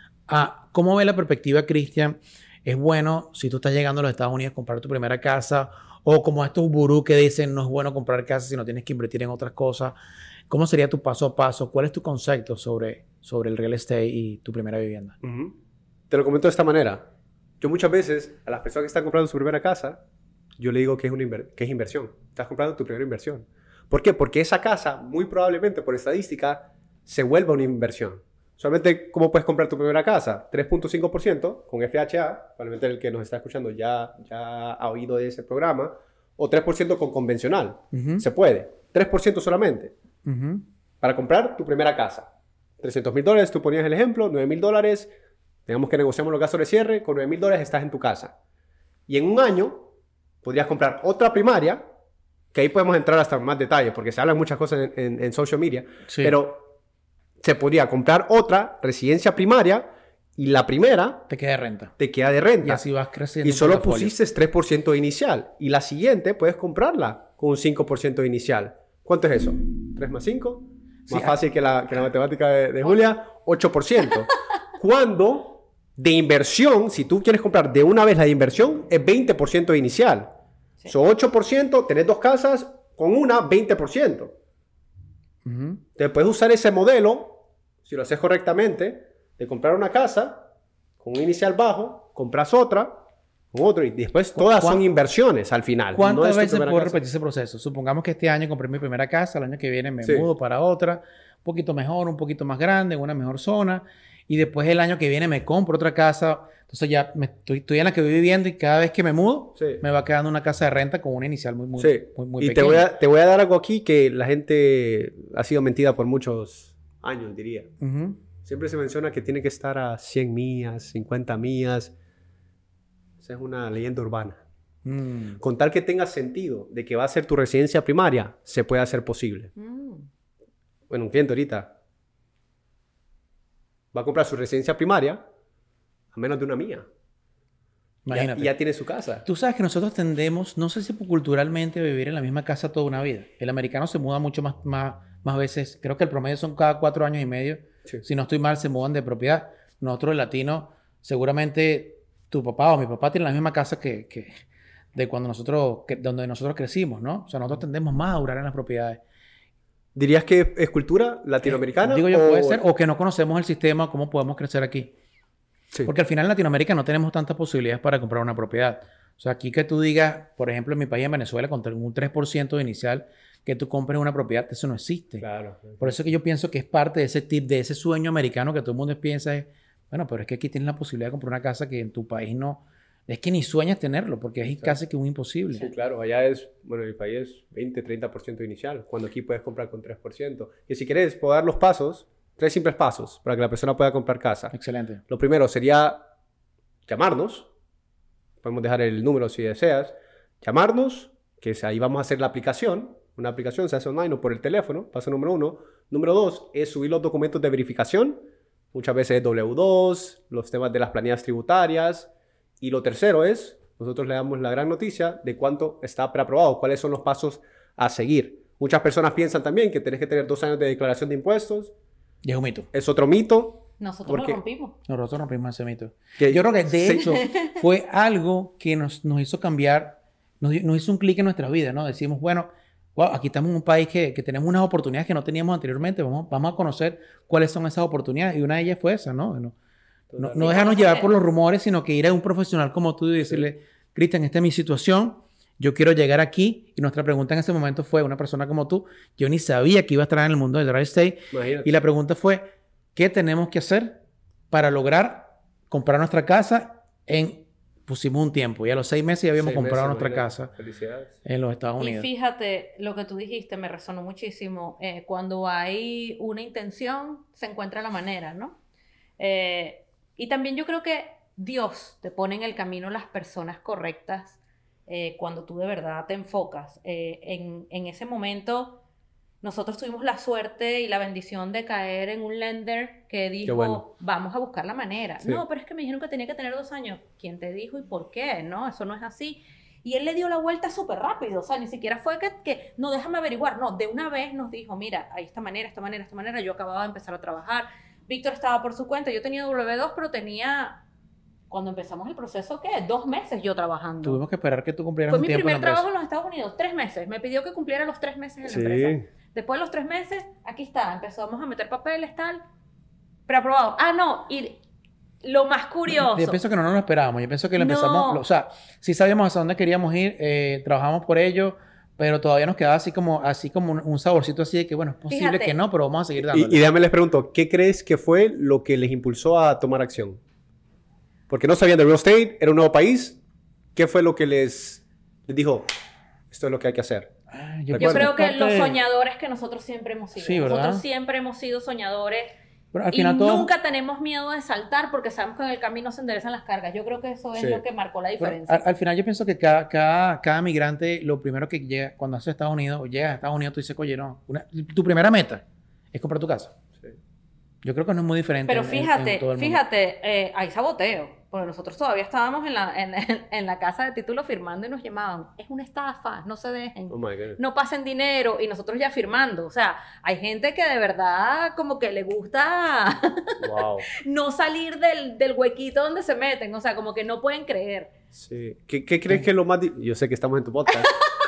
Ah, ¿cómo ve la perspectiva, Cristian? ¿Es bueno, si tú estás llegando a los Estados Unidos, comprar tu primera casa? O como estos gurús que dicen, no es bueno comprar casa si no tienes que invertir en otras cosas. ¿Cómo sería tu paso a paso? ¿Cuál es tu concepto sobre, sobre el real estate y tu primera vivienda? Ujú. Te lo comento de esta manera. Yo muchas veces a las personas que están comprando su primera casa, yo le digo que es, una inver- que es inversión. Estás comprando tu primera inversión. ¿Por qué? Porque esa casa, muy probablemente por estadística, se vuelva una inversión. Solamente, ¿cómo puedes comprar tu primera casa? tres punto cinco por ciento con F H A, probablemente el que nos está escuchando ya, ya ha oído de ese programa, o tres por ciento con convencional. Ujú, Se puede. tres por ciento solamente. ujú. Para comprar tu primera casa. trescientos mil dólares, tú ponías el ejemplo, nueve mil dólares, digamos que negociamos los gastos de cierre, con nueve mil dólares estás en tu casa. Y en un año podrías comprar otra primaria, que ahí podemos entrar hasta en más detalles, porque se hablan muchas cosas en, en- en social media, Sí. pero se podría comprar otra residencia primaria y la primera Te queda de renta. te queda de renta. Y así vas creciendo. Y un solo portafolio. pusiste tres por ciento inicial. Y la siguiente puedes comprarla con un cinco por ciento inicial. ¿Cuánto es eso? ¿tres más cinco? Sí, Más ah. fácil que la, que la matemática de, de Julia. ocho por ciento. Cuando de inversión, si tú quieres comprar de una vez la de inversión, es veinte por ciento inicial. Sí. Son ocho por ciento, tenés dos casas, con una, veinte por ciento. Ujú. Te puedes usar ese modelo, si lo haces correctamente, de comprar una casa con un inicial bajo, compras otra con otro y después todas ¿Cuán- son inversiones al final. ¿Cuántas no es tu veces primera puedo casa. repetir ese proceso? Supongamos que este año compré mi primera casa, el año que viene me Sí. mudo para otra, un poquito mejor, un poquito más grande, en una mejor zona, y después el año que viene me compro otra casa. Entonces ya me estoy, estoy en la que voy viviendo y cada vez que me mudo, Sí. me va quedando una casa de renta con una inicial muy, muy, Sí. muy, muy y te pequeña. voy, a, te voy a dar algo aquí que la gente ha sido mentida por muchos años, diría. Ujú. Siempre se menciona que tiene que estar a cien millas, cincuenta millas. Esa es una leyenda urbana. Mm. Con tal que tenga sentido de que va a ser tu residencia primaria, se puede hacer posible. Mm. Bueno, un cliente ahorita va a comprar su residencia primaria a menos de una mía. Imagínate. Y ya, ya tiene su casa. Tú sabes que nosotros tendemos, no sé si culturalmente, a vivir en la misma casa toda una vida. El americano se muda mucho más, más, más veces. Creo que el promedio son cada cuatro años y medio. Sí. Si no estoy mal, se mudan de propiedad. Nosotros, el latino, seguramente tu papá o mi papá tienen la misma casa que, que de cuando nosotros, que, donde nosotros crecimos, ¿no? O sea, nosotros tendemos más a durar en las propiedades. ¿Dirías que es cultura latinoamericana? Eh, digo yo, o... puede ser. O que no conocemos el sistema, cómo podemos crecer aquí. Sí. Porque al final en Latinoamérica no tenemos tantas posibilidades para comprar una propiedad. O sea, aquí que tú digas, por ejemplo, en mi país, en Venezuela, con un tres por ciento inicial, que tú compres una propiedad, eso no existe. Claro. Por eso es que yo pienso que es parte de ese tip, de ese sueño americano que todo el mundo piensa es, bueno, pero es que aquí tienes la posibilidad de comprar una casa que en tu país no... Es que ni sueñas tenerlo, porque es Exacto. casi que un imposible. Sí, claro. Allá es, bueno, en el país es veinte, treinta por ciento inicial, cuando aquí puedes comprar con tres por ciento. Y si quieres, puedo dar los pasos, tres simples pasos, para que la persona pueda comprar casa. Excelente. Lo primero sería llamarnos. Podemos dejar el número si deseas. Llamarnos, que es ahí vamos a hacer la aplicación. Una aplicación se hace online o por el teléfono. Paso número uno. Número dos es subir los documentos de verificación. Muchas veces es doble u dos, los temas de las planillas tributarias. Y lo tercero es, nosotros le damos la gran noticia de cuánto está preaprobado, cuáles son los pasos a seguir. Muchas personas piensan también que tenés que tener dos años de declaración de impuestos. Y es un mito. Es otro mito. Nosotros Porque- lo rompimos. Nosotros rompimos ese mito. Que Yo creo que de sí. hecho fue algo que nos, nos hizo cambiar, nos, di- nos hizo un clic en nuestra vida, ¿no? Decimos, bueno, wow, aquí estamos en un país que, que tenemos unas oportunidades que no teníamos anteriormente, vamos, vamos a conocer cuáles son esas oportunidades. Y una de ellas fue esa, ¿no? No, no, no Sí, dejarnos vamos a llevar ver. por los rumores, sino que ir a un profesional como tú y decirle, Cristian, esta es mi situación, yo quiero llegar aquí. Y nuestra pregunta en ese momento fue, una persona como tú, yo ni sabía que iba a estar en el mundo del real estate. Imagínate. Y la pregunta fue, ¿qué tenemos que hacer para lograr comprar nuestra casa en... Pusimos un tiempo y a los seis meses ya habíamos Seis comprado meses, nuestra imagínate. casa Felicidades. en los Estados Y Unidos. fíjate, lo que tú dijiste me resonó muchísimo. Eh, cuando hay una intención, se encuentra la manera, ¿no? Eh, y también yo creo que Dios te pone en el camino las personas correctas eh, cuando tú de verdad te enfocas. Eh, en, en ese momento, nosotros tuvimos la suerte y la bendición de caer en un lender que dijo, bueno. vamos a buscar la manera. Sí. No, pero es que me dijeron que tenía que tener dos años. ¿Quién te dijo y por qué? No, eso no es así. Y él le dio la vuelta súper rápido, o sea, ni siquiera fue que, que, no, déjame averiguar, no, de una vez nos dijo, mira, hay esta manera, esta manera, esta manera, yo acababa de empezar a trabajar, Víctor estaba por su cuenta, yo tenía doble u dos, pero tenía, cuando empezamos el proceso, ¿qué? Dos meses yo trabajando. Tuvimos que esperar que tú cumplieras Fue un mi tiempo en la primer empresa. trabajo en los Estados Unidos, tres meses, me pidió que cumpliera los tres meses en la Sí. empresa. Después de los tres meses, aquí está, empezamos a meter papeles, tal, preaprobado. Ah, no, y lo más curioso... Yo pienso que no nos lo esperábamos. Yo pienso que lo No. empezamos... O sea, sí sabíamos hacia dónde queríamos ir, eh, trabajamos por ello, pero todavía nos quedaba así como, así como un, un saborcito así de que, bueno, es posible Fíjate. que no, pero vamos a seguir Y, dándole. y déjame les pregunto, ¿qué crees que fue lo que les impulsó a tomar acción? Porque no sabían de real estate, era un nuevo país. ¿Qué fue lo que les, les dijo? Esto es lo que hay que hacer. Ah, Yo pienso creo es que parte los de- soñadores que nosotros siempre hemos sido. Sí, ¿verdad? Nosotros siempre hemos sido soñadores Pero al y final todo... nunca tenemos miedo de saltar porque sabemos que en el camino se enderezan las cargas. Yo creo que eso es Sí. lo que marcó la Pero diferencia. al, al final yo pienso que cada, cada, cada migrante, lo primero que llega, cuando haces a Estados Unidos, o llegas a Estados Unidos, tú dices, oye, no, una- tu primera meta es comprar tu casa. Sí. Yo creo que no es muy diferente. Pero en- en- en fíjate, todo el mundo. fíjate, eh, hay saboteo. Porque nosotros todavía estábamos en la, en, en la casa de título firmando y nos llamaban. Es una estafa, no se dejen. Oh my goodness. No pasen dinero y nosotros ya firmando. O sea, hay gente que de verdad como que le gusta Wow. no salir del, del huequito donde se meten. O sea, como que no pueden creer. Sí. ¿Qué, qué crees que es lo más... di- Yo sé que estamos en tu podcast.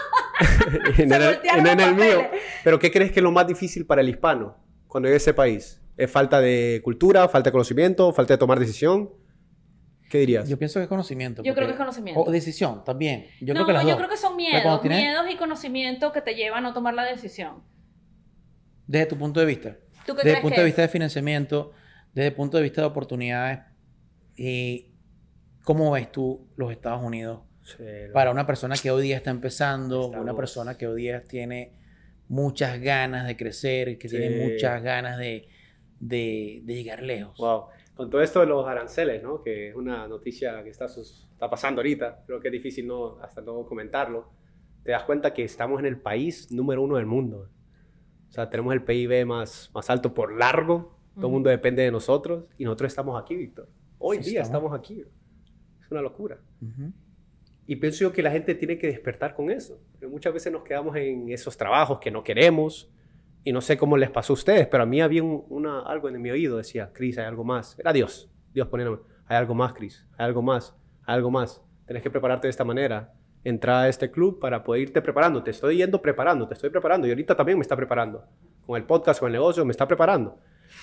en Se el, voltearon en los el mío. papeles. Pero ¿qué crees que es lo más difícil para el hispano cuando llega a ese país? ¿Es falta de cultura, falta de conocimiento, falta de tomar decisión? ¿Qué dirías? Yo pienso que es conocimiento. Yo creo porque- que es conocimiento. O decisión también. Yo no, creo que las yo dos. creo que son Pero cuando miedos. tienes- Miedos y conocimiento que te llevan a no tomar la decisión. Desde tu punto de vista. ¿Tú qué Desde crees el punto que de es? vista de financiamiento, desde el punto de vista de oportunidades, y ¿cómo ves tú los Estados Unidos Sí, para una persona que hoy día está empezando, Estamos- una persona que hoy día tiene muchas ganas de crecer, que Sí. tiene muchas ganas de, de, de llegar lejos? Wow. Con todo esto de los aranceles, ¿no? Que es una noticia que está, sus- está pasando ahorita, creo que es difícil no, hasta no comentarlo, te das cuenta que estamos en el país número uno del mundo. O sea, tenemos el P I B más, más alto por largo, todo el mundo depende de nosotros y nosotros estamos aquí, Víctor. Hoy Sí, día estamos. estamos aquí. Es una locura. Ujú. Y pienso yo que la gente tiene que despertar con eso. Porque muchas veces nos quedamos en esos trabajos que no queremos. Y no sé cómo les pasó a ustedes, pero a mí había un, una, algo en mi oído. Decía, Cris, hay algo más. Era Dios. Dios poniéndome, hay algo más, Cris. Hay algo más. Hay algo más. Tenés que prepararte de esta manera. Entrar a este club para poder irte preparando. Te estoy yendo preparando, te estoy preparando. Y ahorita también me está preparando. Con el podcast, con el negocio, me está preparando.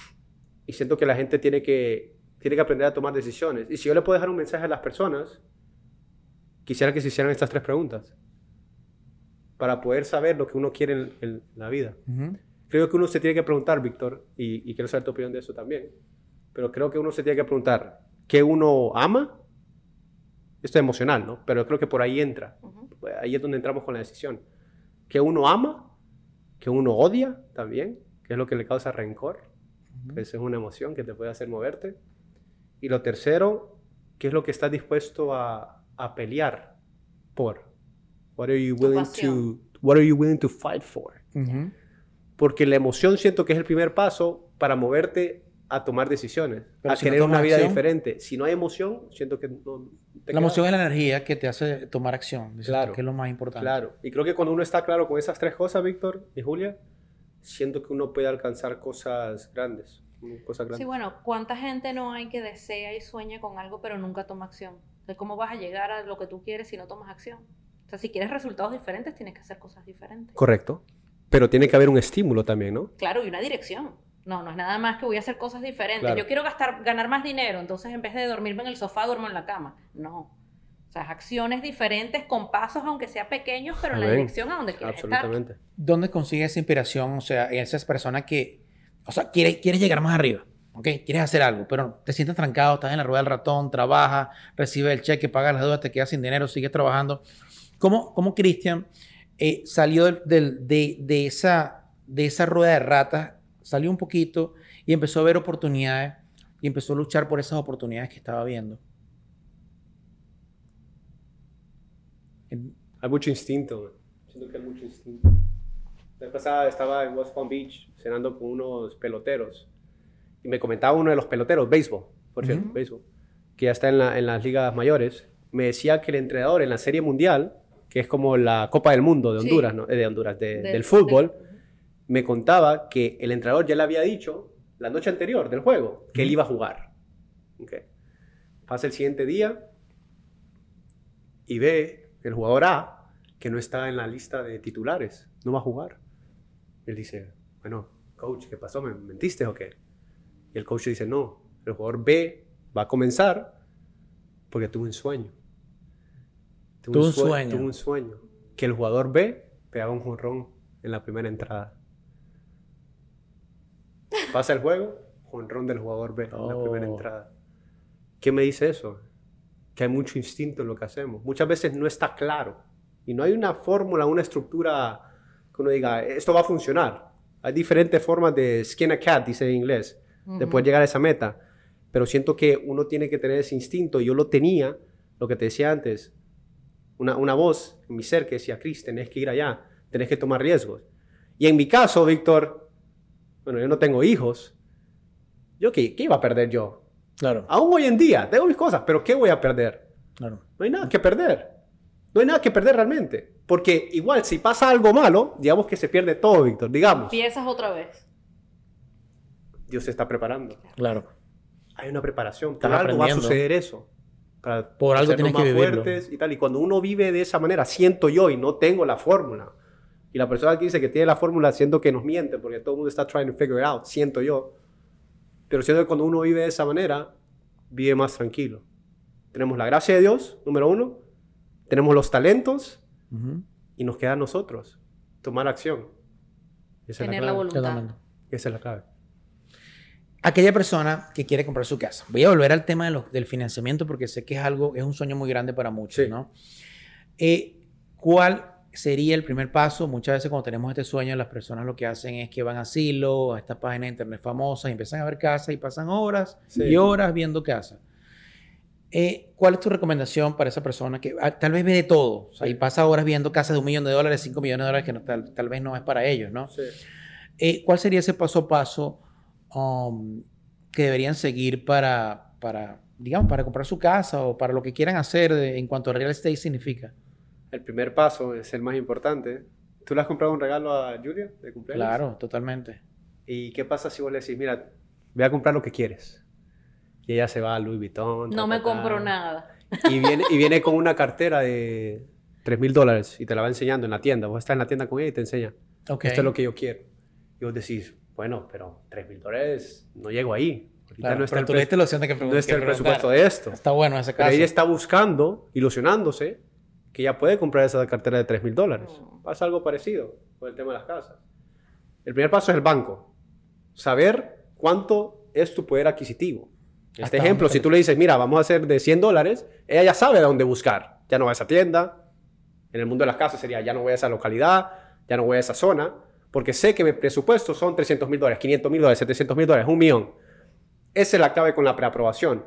Y siento que la gente tiene que, tiene que aprender a tomar decisiones. Y si yo le puedo dejar un mensaje a las personas, quisiera que se hicieran estas tres preguntas para poder saber lo que uno quiere en, en la vida. Ujú. Creo que uno se tiene que preguntar, Víctor, y, y quiero saber tu opinión de eso también, pero creo que uno se tiene que preguntar qué uno ama. Esto es emocional, ¿no? Pero creo que por ahí entra. Ujú. Ahí es donde entramos con la decisión. ¿Qué uno ama? ¿Qué uno odia también? ¿Qué es lo que le causa rencor? Ujú. Que esa es una emoción que te puede hacer moverte. Y lo tercero, ¿qué es lo que estás dispuesto a, a pelear por? What are you Tu willing pasión. to, what are you willing to fight for? Ujú. Porque la emoción siento que es el primer paso para moverte a tomar decisiones, Pero a si no querer una tomas vida acción- diferente. Si no hay emoción, siento que no te La quedas- emoción es la energía que te hace tomar acción. Dices tú, Claro. que es lo más importante. Claro. Y creo que cuando uno está claro con esas tres cosas, Víctor y Julia, siento que uno puede alcanzar cosas grandes. Cosas grandes. Sí, bueno, ¿cuánta gente no hay que desea y sueña con algo pero nunca toma acción? Entonces, ¿cómo vas a llegar a lo que tú quieres si no tomas acción? O sea, si quieres resultados diferentes, tienes que hacer cosas diferentes. Correcto. Pero tiene que haber un estímulo también, ¿no? Claro, y una dirección. No, no es nada más que voy a hacer cosas diferentes. Claro. Yo quiero gastar, ganar más dinero, entonces en vez de dormirme en el sofá, duermo en la cama. No. O sea, acciones diferentes con pasos, aunque sea pequeños, pero en la Amén. dirección a donde quieres estar. Absolutamente. ¿Dónde consigues esa inspiración? O sea, esas personas que, o sea, quieres, quieres llegar más arriba, ¿ok? Quieres hacer algo, pero te sientes trancado, estás en la rueda del ratón, trabajas, recibes el cheque, pagas las deudas, te quedas sin dinero, sigues trabajando. ¿Cómo, cómo Cristian eh, salió del, del- de, de, esa, de esa rueda de ratas, salió un poquito y empezó a ver oportunidades y empezó a luchar por esas oportunidades que estaba viendo? En- Hay mucho instinto, man. Siento que hay mucho instinto. La vez pasada estaba en West Palm Beach cenando con unos peloteros y me comentaba uno de los peloteros, béisbol, por cierto, Ujú. béisbol, que ya está en, la- en las ligas mayores, me decía que el entrenador en la Serie Mundial, que es como la Copa del Mundo de Sí. Honduras, ¿no? Eh, de Honduras, de- Del- del fútbol, del- me contaba que el entrenador ya le había dicho la noche anterior del juego que él iba a jugar. Ok. Pasa el siguiente día y ve el jugador A que no está en la lista de titulares, no va a jugar. Él dice, bueno, coach, ¿qué pasó? ¿Me mentiste o qué? Y el coach dice, no, el jugador B va a comenzar porque tuvo un sueño. Tuvo un sue- sueño. Tuvo un sueño. Que el jugador B pegaba un jonrón en la primera entrada. Pasa el juego, jonrón del jugador B en la primera Oh. entrada. ¿Qué me dice eso? Que hay mucho instinto en lo que hacemos. Muchas veces no está claro. Y no hay una fórmula, una estructura que uno diga, esto va a funcionar. Hay diferentes formas de skin a cat, dice en inglés, de Ujú. poder llegar a esa meta. Pero siento que uno tiene que tener ese instinto. Yo lo tenía, lo que te decía antes, una, una voz en mi ser que decía, Cris, tenés que ir allá, tenés que tomar riesgos. Y en mi caso, Víctor, bueno, yo no tengo hijos. ¿Yo qué, qué iba a perder yo? Claro, Aún hoy en día, tengo mis cosas, pero ¿qué voy a perder? claro. No hay nada que perder. No hay nada que perder realmente. Porque igual, si pasa algo malo, digamos que se pierde todo, Víctor. Digamos, Empiezas otra vez. Dios se está preparando. Claro. Hay una preparación. Estás Por algo va a aprendiendo. suceder eso. Para Por algo hacernos tienes que más vivirlo. fuertes y tal. Y cuando uno vive de esa manera, siento yo, y no tengo la fórmula. Y la persona que dice que tiene la fórmula, siento que nos miente, porque todo el mundo está trying to figure it out. Siento yo. Pero siento que cuando uno vive de esa manera, vive más tranquilo. Tenemos la gracia de Dios, número uno. Tenemos los talentos. Ujú. Y nos queda a nosotros tomar acción. Esa Tener es la la clave. voluntad. Totalmente. Esa es la clave. Aquella persona que quiere comprar su casa. Voy a volver al tema de los- del financiamiento porque sé que es algo, es un sueño muy grande para muchos, Sí. ¿no? Eh, ¿cuál, sería el primer paso? Muchas veces cuando tenemos este sueño, las personas lo que hacen es que van a Zillow, a esta página de internet famosa, y empiezan a ver casas y pasan horas Sí. y horas viendo casas. Eh, ¿Cuál es tu recomendación para esa persona que ah, tal vez ve de todo? O sea, y pasa horas viendo casas de un millón de dólares, cinco millones de dólares, que no, tal, tal vez no es para ellos, ¿no? Sí. Eh, ¿Cuál sería ese paso a paso um, que deberían seguir para, para, digamos, para comprar su casa o para lo que quieran hacer de- en cuanto a real estate significa? El primer paso es el más importante. ¿Tú le has comprado un regalo a Julia de cumpleaños? Claro, totalmente. ¿Y qué pasa si vos le decís, mira, ve a comprar lo que quieres? Y ella se va a Louis Vuitton. ta, No ta, me ta, compro nada. Y viene, y viene con una cartera de tres mil dólares y te la va enseñando en la tienda. Vos estás en la tienda con ella y te enseña. Ok. Esto es lo que yo quiero. Y vos decís, bueno, pero tres mil dólares no llego ahí. Ahorita Claro, no está pero el, tú pre- le diste la opción de que no está el que presupuesto preguntar. de esto. Está bueno ese Pero caso. ella está buscando, ilusionándose, que ella puede comprar esa cartera de tres mil dólares. Mm. Pasa algo parecido con el tema de las casas. El primer paso es el banco. Saber cuánto es tu poder adquisitivo. Este Hasta ejemplo, dónde si tú le dices, mira, vamos a hacer de cien dólares, ella ya sabe a dónde buscar. Ya no va a esa tienda. En el mundo de las casas sería, ya no voy a esa localidad, ya no voy a esa zona, porque sé que mi presupuesto son trescientos mil dólares, quinientos mil dólares, setecientos mil dólares, un millón. Esa es la clave con la preaprobación.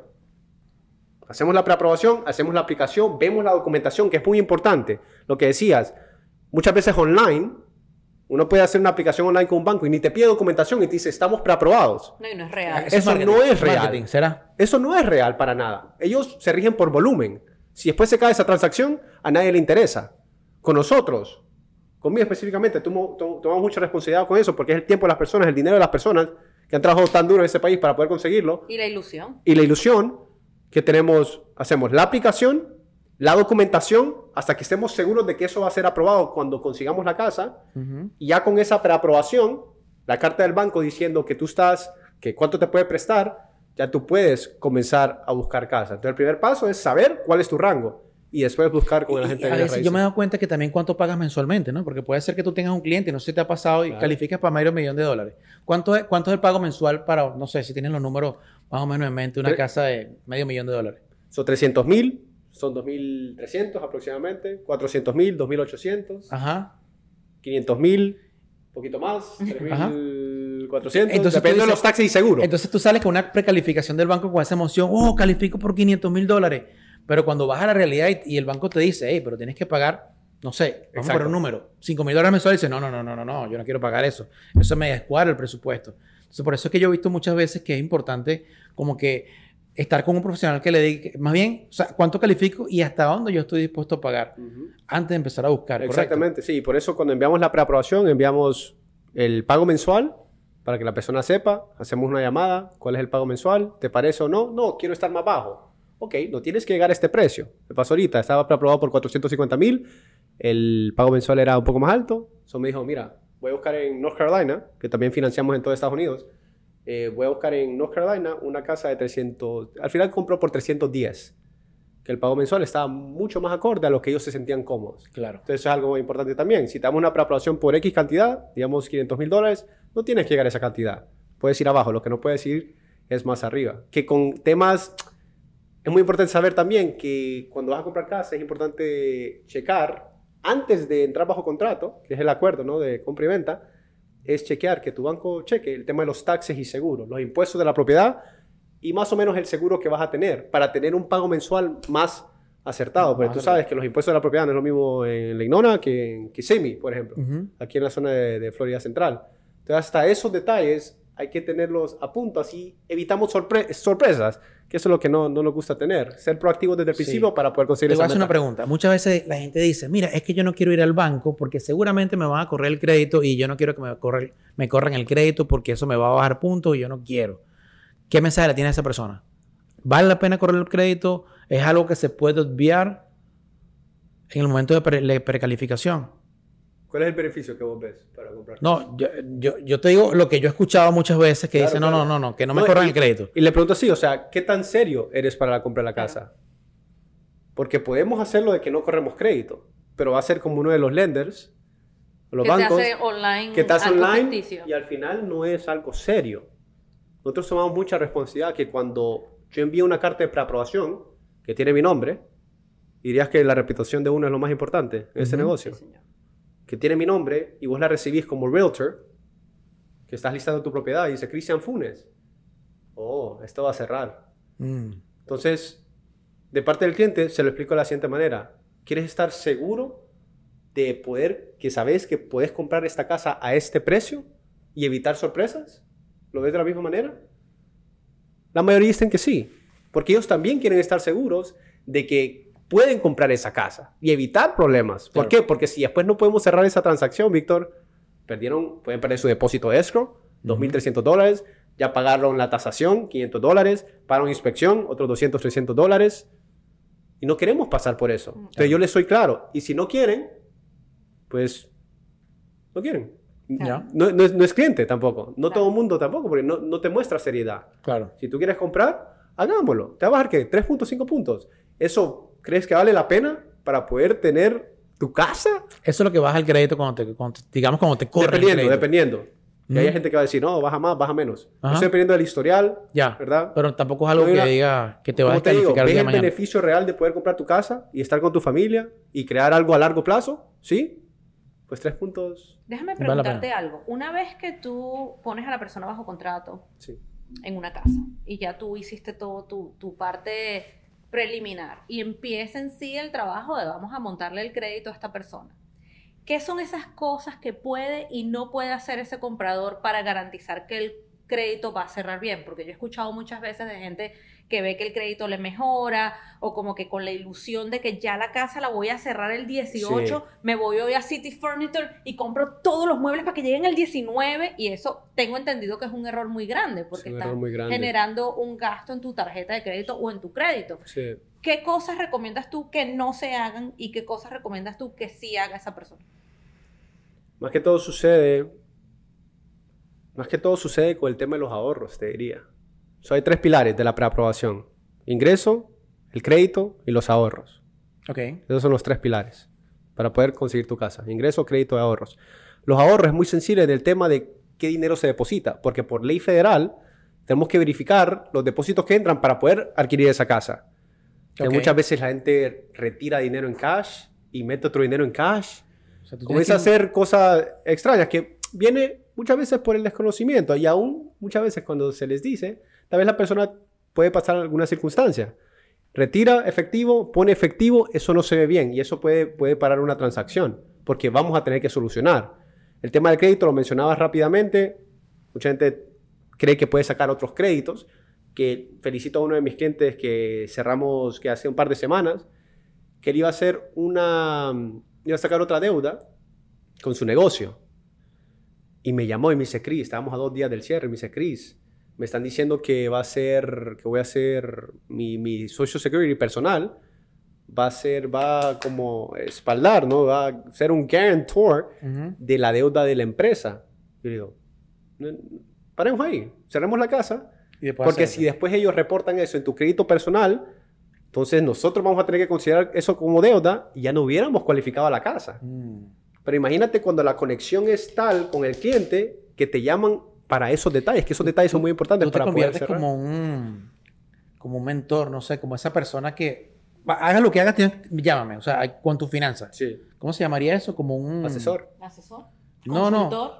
Hacemos la preaprobación, hacemos la aplicación, vemos la documentación, que es muy importante. Lo que decías, muchas veces online, uno puede hacer una aplicación online con un banco y ni te pide documentación y te dice, estamos preaprobados. No, y no es real. Eso es Eso marketing. no es real. Marketing, ¿será? Eso no es real para nada. Ellos se rigen por volumen. Si después se cae esa transacción, a nadie le interesa. Con nosotros, conmigo específicamente, tomo- to- tomamos mucha responsabilidad con eso porque es el tiempo de las personas, el dinero de las personas que han trabajado tan duro en ese país para poder conseguirlo. Y la ilusión. Y la ilusión que tenemos, hacemos la aplicación, la documentación, hasta que estemos seguros de que eso va a ser aprobado cuando consigamos la casa. Ujú. Y ya con esa preaprobación, la carta del banco diciendo que tú estás, que cuánto te puede prestar, ya tú puedes comenzar a buscar casa. Entonces el primer paso es saber cuál es tu rango y después buscar con la Y- gente y de a bienes veces yo me he raíces. dado cuenta que también cuánto pagas mensualmente, ¿no? Porque puede ser que tú tengas un cliente, no sé si te ha pasado, y Claro. calificas para medio millón de dólares. ¿Cuánto es, cuánto es el pago mensual para, no sé, si tienes los números más o menos en mente, una Tre- casa de medio millón de dólares? Son trescientos mil, son dos mil trescientos aproximadamente, cuatrocientos mil, dos mil ochocientos, Ajá. quinientos mil, un poquito más, tres mil cuatrocientos, Entonces tú depende de dices- los taxes y seguros. Entonces tú sales con una precalificación del banco con esa emoción, oh, califico por quinientos mil dólares. Pero cuando vas a la realidad y, y el banco te dice, hey, pero tienes que pagar, no sé, vamos a Exacto. poner un número, cinco mil dólares mensuales, dice, no, no, no, no, no, no, yo no quiero pagar eso. Eso me descuadra el presupuesto. Entonces por eso es que yo he visto muchas veces que es importante como que estar con un profesional que le diga, más bien, o sea, cuánto califico y hasta dónde yo estoy dispuesto a pagar Ujú. antes de empezar a buscar. ¿correcto? Exactamente, sí. Por eso cuando enviamos la preaprobación, enviamos el pago mensual para que la persona sepa. Hacemos una llamada. ¿Cuál es el pago mensual? ¿Te parece o no? No, quiero estar más bajo. Ok, no tienes que llegar a este precio. Me pasó ahorita. Estaba preaprobado por cuatrocientos cincuenta mil. El pago mensual era un poco más alto. Eso me dijo, mira, voy a buscar en North Carolina, que también financiamos en todo Estados Unidos. Eh, voy a buscar en North Carolina una casa de trescientos. Al final compró por trescientos diez. Que el pago mensual estaba mucho más acorde a lo que ellos se sentían cómodos. Claro. Entonces eso es algo muy importante también. Si te damos una preaprobación por X cantidad, digamos quinientos mil dólares, no tienes que llegar a esa cantidad. Puedes ir abajo, lo que no puedes ir es más arriba. Que con temas, es muy importante saber también que cuando vas a comprar casa es importante checar, antes de entrar bajo contrato, que es el acuerdo, ¿no?, de compra y venta, es chequear que tu banco cheque el tema de los taxes y seguros, los impuestos de la propiedad y más o menos el seguro que vas a tener para tener un pago mensual más acertado. Porque Más tú sabes que los impuestos de la propiedad no es lo mismo en Legnona que en Kissimmee, por ejemplo, Ujú. aquí en la zona de, de Florida Central. Entonces, hasta esos detalles hay que tenerlos a punto, así evitamos sorpre- sorpresas, que eso es lo que no, no nos gusta tener. Ser proactivos desde el Sí. principio para poder conseguir Te voy a esa hacer una meta. pregunta. Muchas veces la gente dice, mira, es que yo no quiero ir al banco porque seguramente me van a correr el crédito y yo no quiero que me, corre- me corran el crédito porque eso me va a bajar puntos y yo no quiero. ¿Qué mensaje le tiene a esa persona? ¿Vale la pena correr el crédito? ¿Es algo que se puede obviar en el momento de pre- de precalificación? ¿Cuál es el beneficio que vos ves para comprar? No, yo, yo, yo te digo lo que yo he escuchado muchas veces que Claro, dicen, no, claro. no, no, no, que no me No, corran y- el crédito. Y le pregunto así, o sea, ¿qué tan serio eres para la compra de la casa? Porque podemos hacerlo de que no corremos crédito, pero va a ser como uno de los lenders, los que bancos, te hace online que te hace algo online ficticio. y al final no es algo serio. Nosotros tomamos mucha responsabilidad que cuando yo envío una carta de preaprobación que tiene mi nombre, dirías que la reputación de uno es lo más importante en este Ujú. negocio. Sí, señor. que tiene mi nombre y vos la recibís como realtor, que estás listando tu propiedad y dice Cristian Funes. Oh, esto va a cerrar. Mm. Entonces, de parte del cliente, se lo explico de la siguiente manera. ¿Quieres estar seguro de poder, que sabes que puedes comprar esta casa a este precio y evitar sorpresas? ¿Lo ves de la misma manera? La mayoría dicen que sí, porque ellos también quieren estar seguros de que pueden comprar esa casa y evitar problemas. ¿Por Claro. qué? Porque si después no podemos cerrar esa transacción, Víctor, perdieron, pueden perder su depósito de escrow, dos mil trescientos dólares, ya pagaron la tasación, quinientos dólares, pagaron inspección, otros doscientos, trescientos dólares, y no queremos pasar por eso. Entonces Claro. yo les soy claro, y si no quieren, pues no quieren. Ya. No, no es, no es cliente tampoco, no Claro. todo el mundo tampoco, porque no, no te muestra seriedad. Claro. Si tú quieres comprar, hagámoslo. ¿Te va a bajar qué? tres punto cinco puntos. ¿Eso crees que vale la pena para poder tener tu casa? Eso es lo que baja el crédito cuando te, cuando te- digamos, cuando te corre el Dependiendo, crédito. dependiendo. Y Mm. hay gente que va a decir, no, baja más, baja menos. Ajá. Eso dependiendo del historial, Ya. ¿verdad? Pero tampoco es algo No hay que una- diga que te va a Como te digo, descalificar el ves día de el mañana. beneficio real de poder comprar tu casa y estar con tu familia y crear algo a largo plazo, ¿sí? Pues tres puntos, Déjame Vale la preguntarte pena. algo. Una vez que tú pones a la persona bajo contrato sí. en una casa y ya tú hiciste todo tu, tu parte preliminar y empieza en sí el trabajo de vamos a montarle el crédito a esta persona. ¿Qué son esas cosas que puede y no puede hacer ese comprador para garantizar que el crédito va a cerrar bien? Porque yo he escuchado muchas veces de gente que ve que el crédito le mejora o como que con la ilusión de que ya la casa la voy a cerrar el dieciocho, Sí. me voy hoy a City Furniture y compro todos los muebles para que lleguen el diecinueve, y eso tengo entendido que es un error muy grande porque Es un estás error muy grande. generando un gasto en tu tarjeta de crédito o en tu crédito. Sí. ¿Qué cosas recomiendas tú que no se hagan y qué cosas recomiendas tú que sí haga esa persona? Más que todo sucede, más que todo sucede con el tema de los ahorros, te diría. So, hay tres pilares de la preaprobación. Ingreso, el crédito y los ahorros. Ok. Esos son los tres pilares para poder conseguir tu casa. Ingreso, crédito y ahorros. Los ahorros es muy sensible del tema de qué dinero se deposita, porque por ley federal tenemos que verificar los depósitos que entran para poder adquirir esa casa. Que Ok. muchas veces la gente retira dinero en cash y mete otro dinero en cash. O sea, tú Comienza a tienes que- hacer cosas extrañas que viene muchas veces por el desconocimiento y aún muchas veces cuando se les dice, tal vez la persona puede pasar alguna circunstancia. Retira efectivo, pone efectivo, eso no se ve bien y eso puede, puede parar una transacción porque vamos a tener que solucionar. El tema del crédito lo mencionabas rápidamente. Mucha gente cree que puede sacar otros créditos, que felicito a uno de mis clientes que cerramos que hace un par de semanas, que él iba a hacer una, iba a sacar otra deuda con su negocio. Y me llamó y me dice, Chris, estábamos a dos días del cierre, me dice, Chris, me están diciendo que va a ser, que voy a hacer mi, mi Social Security personal, va a ser, va como espaldar, ¿no? Va a ser un guarantor Ujú. de la deuda de la empresa. Yo le digo, "No, no, paremos ahí, cerremos la casa, Y después porque hacer si después ellos reportan eso en tu crédito personal, entonces nosotros vamos a tener que considerar eso como deuda y ya no hubiéramos cualificado a la casa. Mm. Pero imagínate cuando la conexión es tal con el cliente que te llaman para esos detalles, que esos detalles son muy importantes Tú te para poder conviertes cerrar. como un, como un mentor, no sé, como esa persona que va, haga lo que hagas, tienes- llámame, o sea, con tus finanzas. Sí. ¿Cómo se llamaría eso? Como un Asesor. ¿Asesor? No, no. ¿Consultor?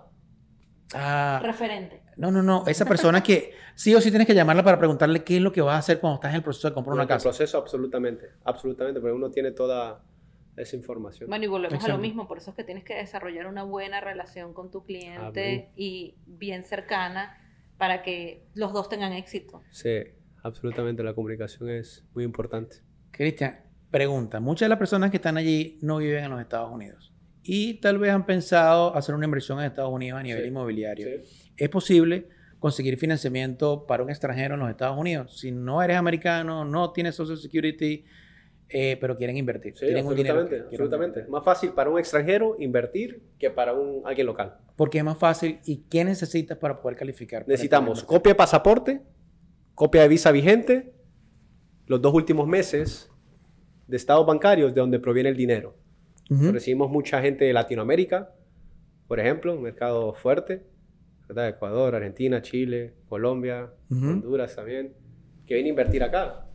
Ah, ¿Referente? no, no, no. Esa persona que sí o sí tienes que llamarla para preguntarle qué es lo que vas a hacer cuando estás en el proceso de comprar una Durante el casa. proceso, absolutamente. Absolutamente, porque uno tiene toda esa información. Bueno, y volvemos a Excelente. lo mismo, por eso es que tienes que desarrollar una buena relación con tu cliente Amén. y bien cercana para que los dos tengan éxito. Sí, absolutamente. La comunicación es muy importante. Cristian, pregunta. Muchas de las personas que están allí no viven en los Estados Unidos y tal vez han pensado hacer una inversión en Estados Unidos a nivel Sí, inmobiliario. Sí. ¿Es posible conseguir financiamiento para un extranjero en los Estados Unidos? Si no eres americano, no tienes Social Security, eh, pero quieren invertir. Sí, tienen un dinero absolutamente, que quieren absolutamente. invertir. Más fácil para un extranjero invertir que para un, alguien local. Porque es más fácil. ¿Y qué necesitas para poder calificar? para Necesitamos entrar en copia de pasaporte, copia de visa vigente, los dos últimos meses de estados bancarios de donde proviene el dinero. inversión? Ujú. Recibimos mucha gente de Latinoamérica, por ejemplo, un mercado fuerte, ¿verdad? Ecuador, Argentina, Chile, Colombia, Ujú. Honduras también, que vienen a invertir acá.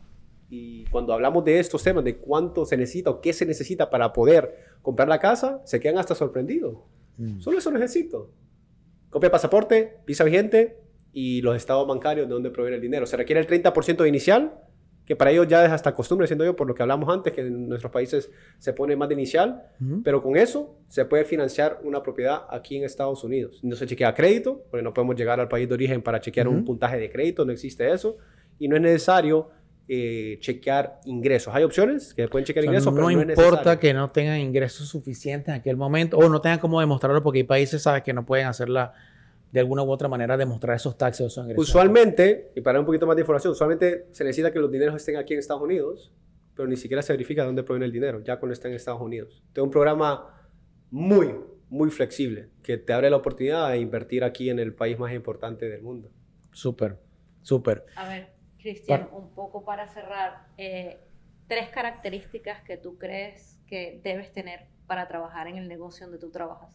y cuando hablamos de estos temas, de cuánto se necesita o qué se necesita para poder comprar la casa, se quedan hasta sorprendidos. Mm. Solo eso necesito. Copia de pasaporte, visa vigente y los estados bancarios de donde proviene el dinero. Se requiere el treinta por ciento inicial, que para ellos ya es hasta costumbre, siendo yo, por lo que hablamos antes, que en nuestros países se pone más de inicial, uh-huh. pero con eso se puede financiar una propiedad aquí en Estados Unidos. No se chequea crédito, porque no podemos llegar al país de origen para chequear uh-huh. un puntaje de crédito, no existe eso, y no es necesario eh, chequear ingresos. Hay opciones que pueden chequear o sea, ingresos, no pero no es importa necesario. Que no tengan ingresos suficientes en aquel momento, o no tengan cómo demostrarlo, porque hay países, sabes, que no pueden hacerla de alguna u otra manera demostrar esos taxes o esos ingresos. Usualmente, y para un poquito más de información, usualmente se necesita que los dineros estén aquí en Estados Unidos, pero ni siquiera se verifica de dónde proviene el dinero, ya cuando está en Estados Unidos. Es un programa muy, muy flexible, que te abre la oportunidad de invertir aquí en el país más importante del mundo. Súper, súper. A ver, Cristian, un poco para cerrar, eh, tres características que tú crees que debes tener para trabajar en el negocio donde tú trabajas.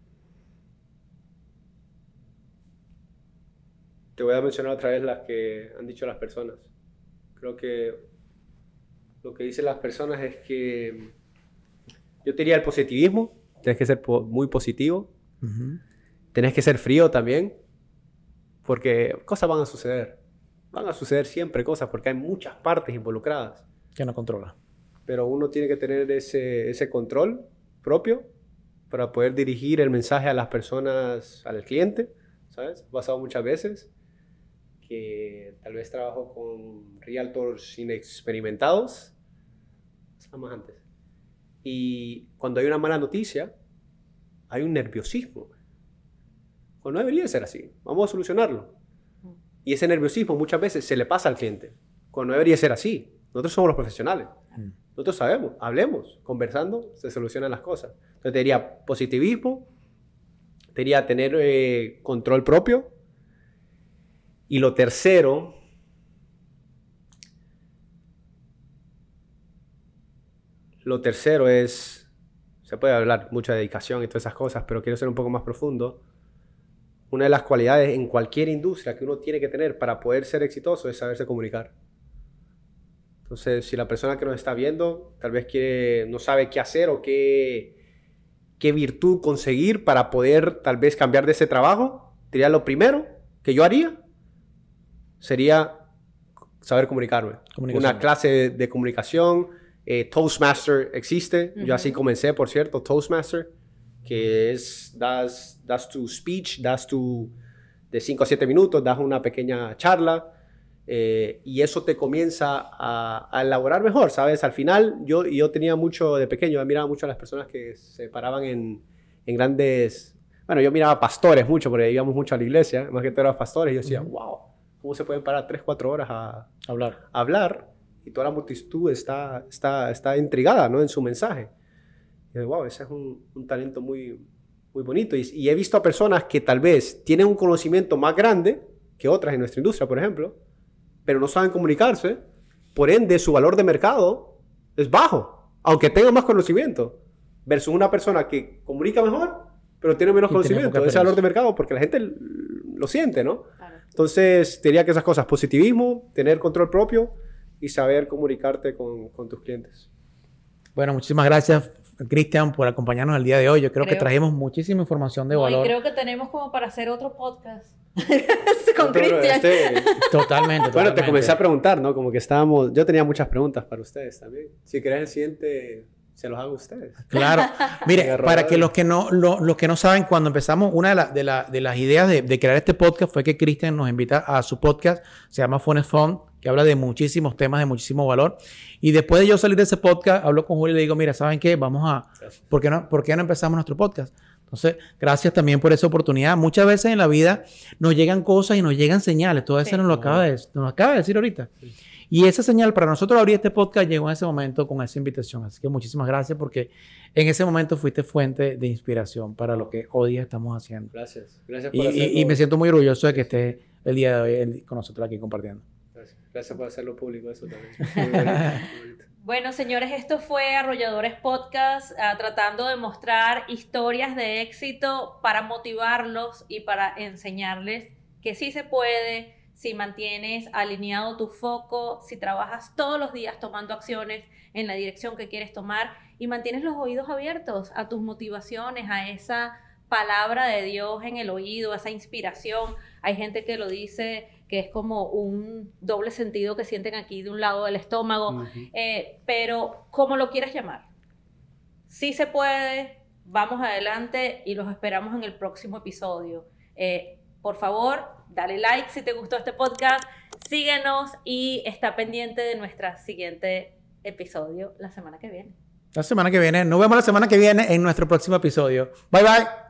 Te voy a mencionar otra vez las que han dicho las personas. Creo que lo que dicen las personas es que yo te diría el positivismo. Tienes que ser po- muy positivo. Uh-huh. Tienes que ser frío también. Porque cosas van a suceder. Van a suceder siempre cosas porque hay muchas partes involucradas. Que no controla. Pero uno tiene que tener ese, ese control propio para poder dirigir el mensaje a las personas, al cliente. ¿Sabes? Ha pasado muchas veces que tal vez trabajo con realtors inexperimentados, más antes, y cuando hay una mala noticia, hay un nerviosismo. Cuando no debería ser así, vamos a solucionarlo. Y ese nerviosismo muchas veces se le pasa al cliente, cuando no debería ser así. Nosotros somos los profesionales, nosotros sabemos, hablemos, conversando, se solucionan las cosas. Entonces te diría positivismo, te diría tener eh, control propio. Y lo tercero, lo tercero es, se puede hablar mucho de dedicación y todas esas cosas, pero quiero ser un poco más profundo. Una de las cualidades en cualquier industria que uno tiene que tener para poder ser exitoso es saberse comunicar. Entonces, si la persona que nos está viendo tal vez quiere, no sabe qué hacer o qué, qué virtud conseguir para poder tal vez cambiar de ese trabajo, diría lo primero que yo haría sería saber comunicarme. Una clase de, de comunicación. Eh, Toastmaster existe. Uh-huh. Yo así comencé, por cierto, Toastmaster, que es, das, das tu speech, das tu, de cinco a siete minutos, das una pequeña charla, eh, y eso te comienza a, a elaborar mejor, ¿sabes? Al final, yo, yo tenía mucho, de pequeño, yo miraba mucho a las personas que se paraban en, en grandes... Bueno, yo miraba pastores mucho, porque íbamos mucho a la iglesia, más que todos los pastores, y yo decía, uh-huh. wow, ¿cómo se pueden parar tres, cuatro horas a hablar? A hablar y toda la multitud está, está, está intrigada, ¿no? En su mensaje. Y yo, wow, ese es un, un talento muy, muy bonito. Y, y he visto a personas que tal vez tienen un conocimiento más grande que otras en nuestra industria, por ejemplo, pero no saben comunicarse. Por ende, su valor de mercado es bajo, aunque tenga más conocimiento. Versus una persona que comunica mejor, pero tiene menos y conocimiento. Ese valor de mercado, porque la gente lo siente, ¿no? Claro. Entonces, diría que esas cosas, positivismo, tener control propio y saber comunicarte con, con tus clientes. Bueno, muchísimas gracias, Cristian, por acompañarnos el día de hoy. Yo creo, creo que trajimos muchísima información de no, valor. Y creo que tenemos como para hacer otro podcast con Cristian. Este... Totalmente, totalmente. Bueno, te comencé a preguntar, ¿no? Como que estábamos... Yo tenía muchas preguntas para ustedes también. Si querés el siguiente... Se los hago a ustedes. Claro. Mire, para que los que no, lo, los que no saben, cuando empezamos, una de, la, de, la, de las ideas de, de crear este podcast fue que Cristian nos invita a su podcast, se llama Phone is Fun, que habla de muchísimos temas de muchísimo valor. Y después de yo salir de ese podcast, hablo con Julio y le digo, mira, ¿saben qué? Vamos a... ¿Por qué no, por qué no empezamos nuestro podcast? Entonces, gracias también por esa oportunidad. Muchas veces en la vida nos llegan cosas y nos llegan señales. Todo eso sí. nos lo acaba de, nos lo acaba de decir ahorita. Sí. Y esa señal para nosotros abrir este podcast llegó en ese momento con esa invitación. Así que muchísimas gracias porque en ese momento fuiste fuente de inspiración para lo que hoy día estamos haciendo. Gracias. Gracias por y, hacerlo. Y, y me siento muy orgulloso de que estés el día de hoy con nosotros aquí compartiendo. Gracias. Gracias por hacerlo público eso también. Muy bonito, muy bonito. Bueno, señores, esto fue Arrolladores Podcast, uh, tratando de mostrar historias de éxito para motivarlos y para enseñarles que sí se puede, si mantienes alineado tu foco, si trabajas todos los días tomando acciones en la dirección que quieres tomar y mantienes los oídos abiertos a tus motivaciones, a esa palabra de Dios en el oído, a esa inspiración. Hay gente que lo dice que es como un doble sentido que sienten aquí de un lado del estómago, uh-huh. eh, pero como lo quieras llamar, sí se puede, vamos adelante y los esperamos en el próximo episodio. Eh, por favor, dale like si te gustó este podcast, síguenos y está pendiente de nuestro siguiente episodio la semana que viene. La semana que viene, nos vemos la semana que viene en nuestro próximo episodio. Bye bye.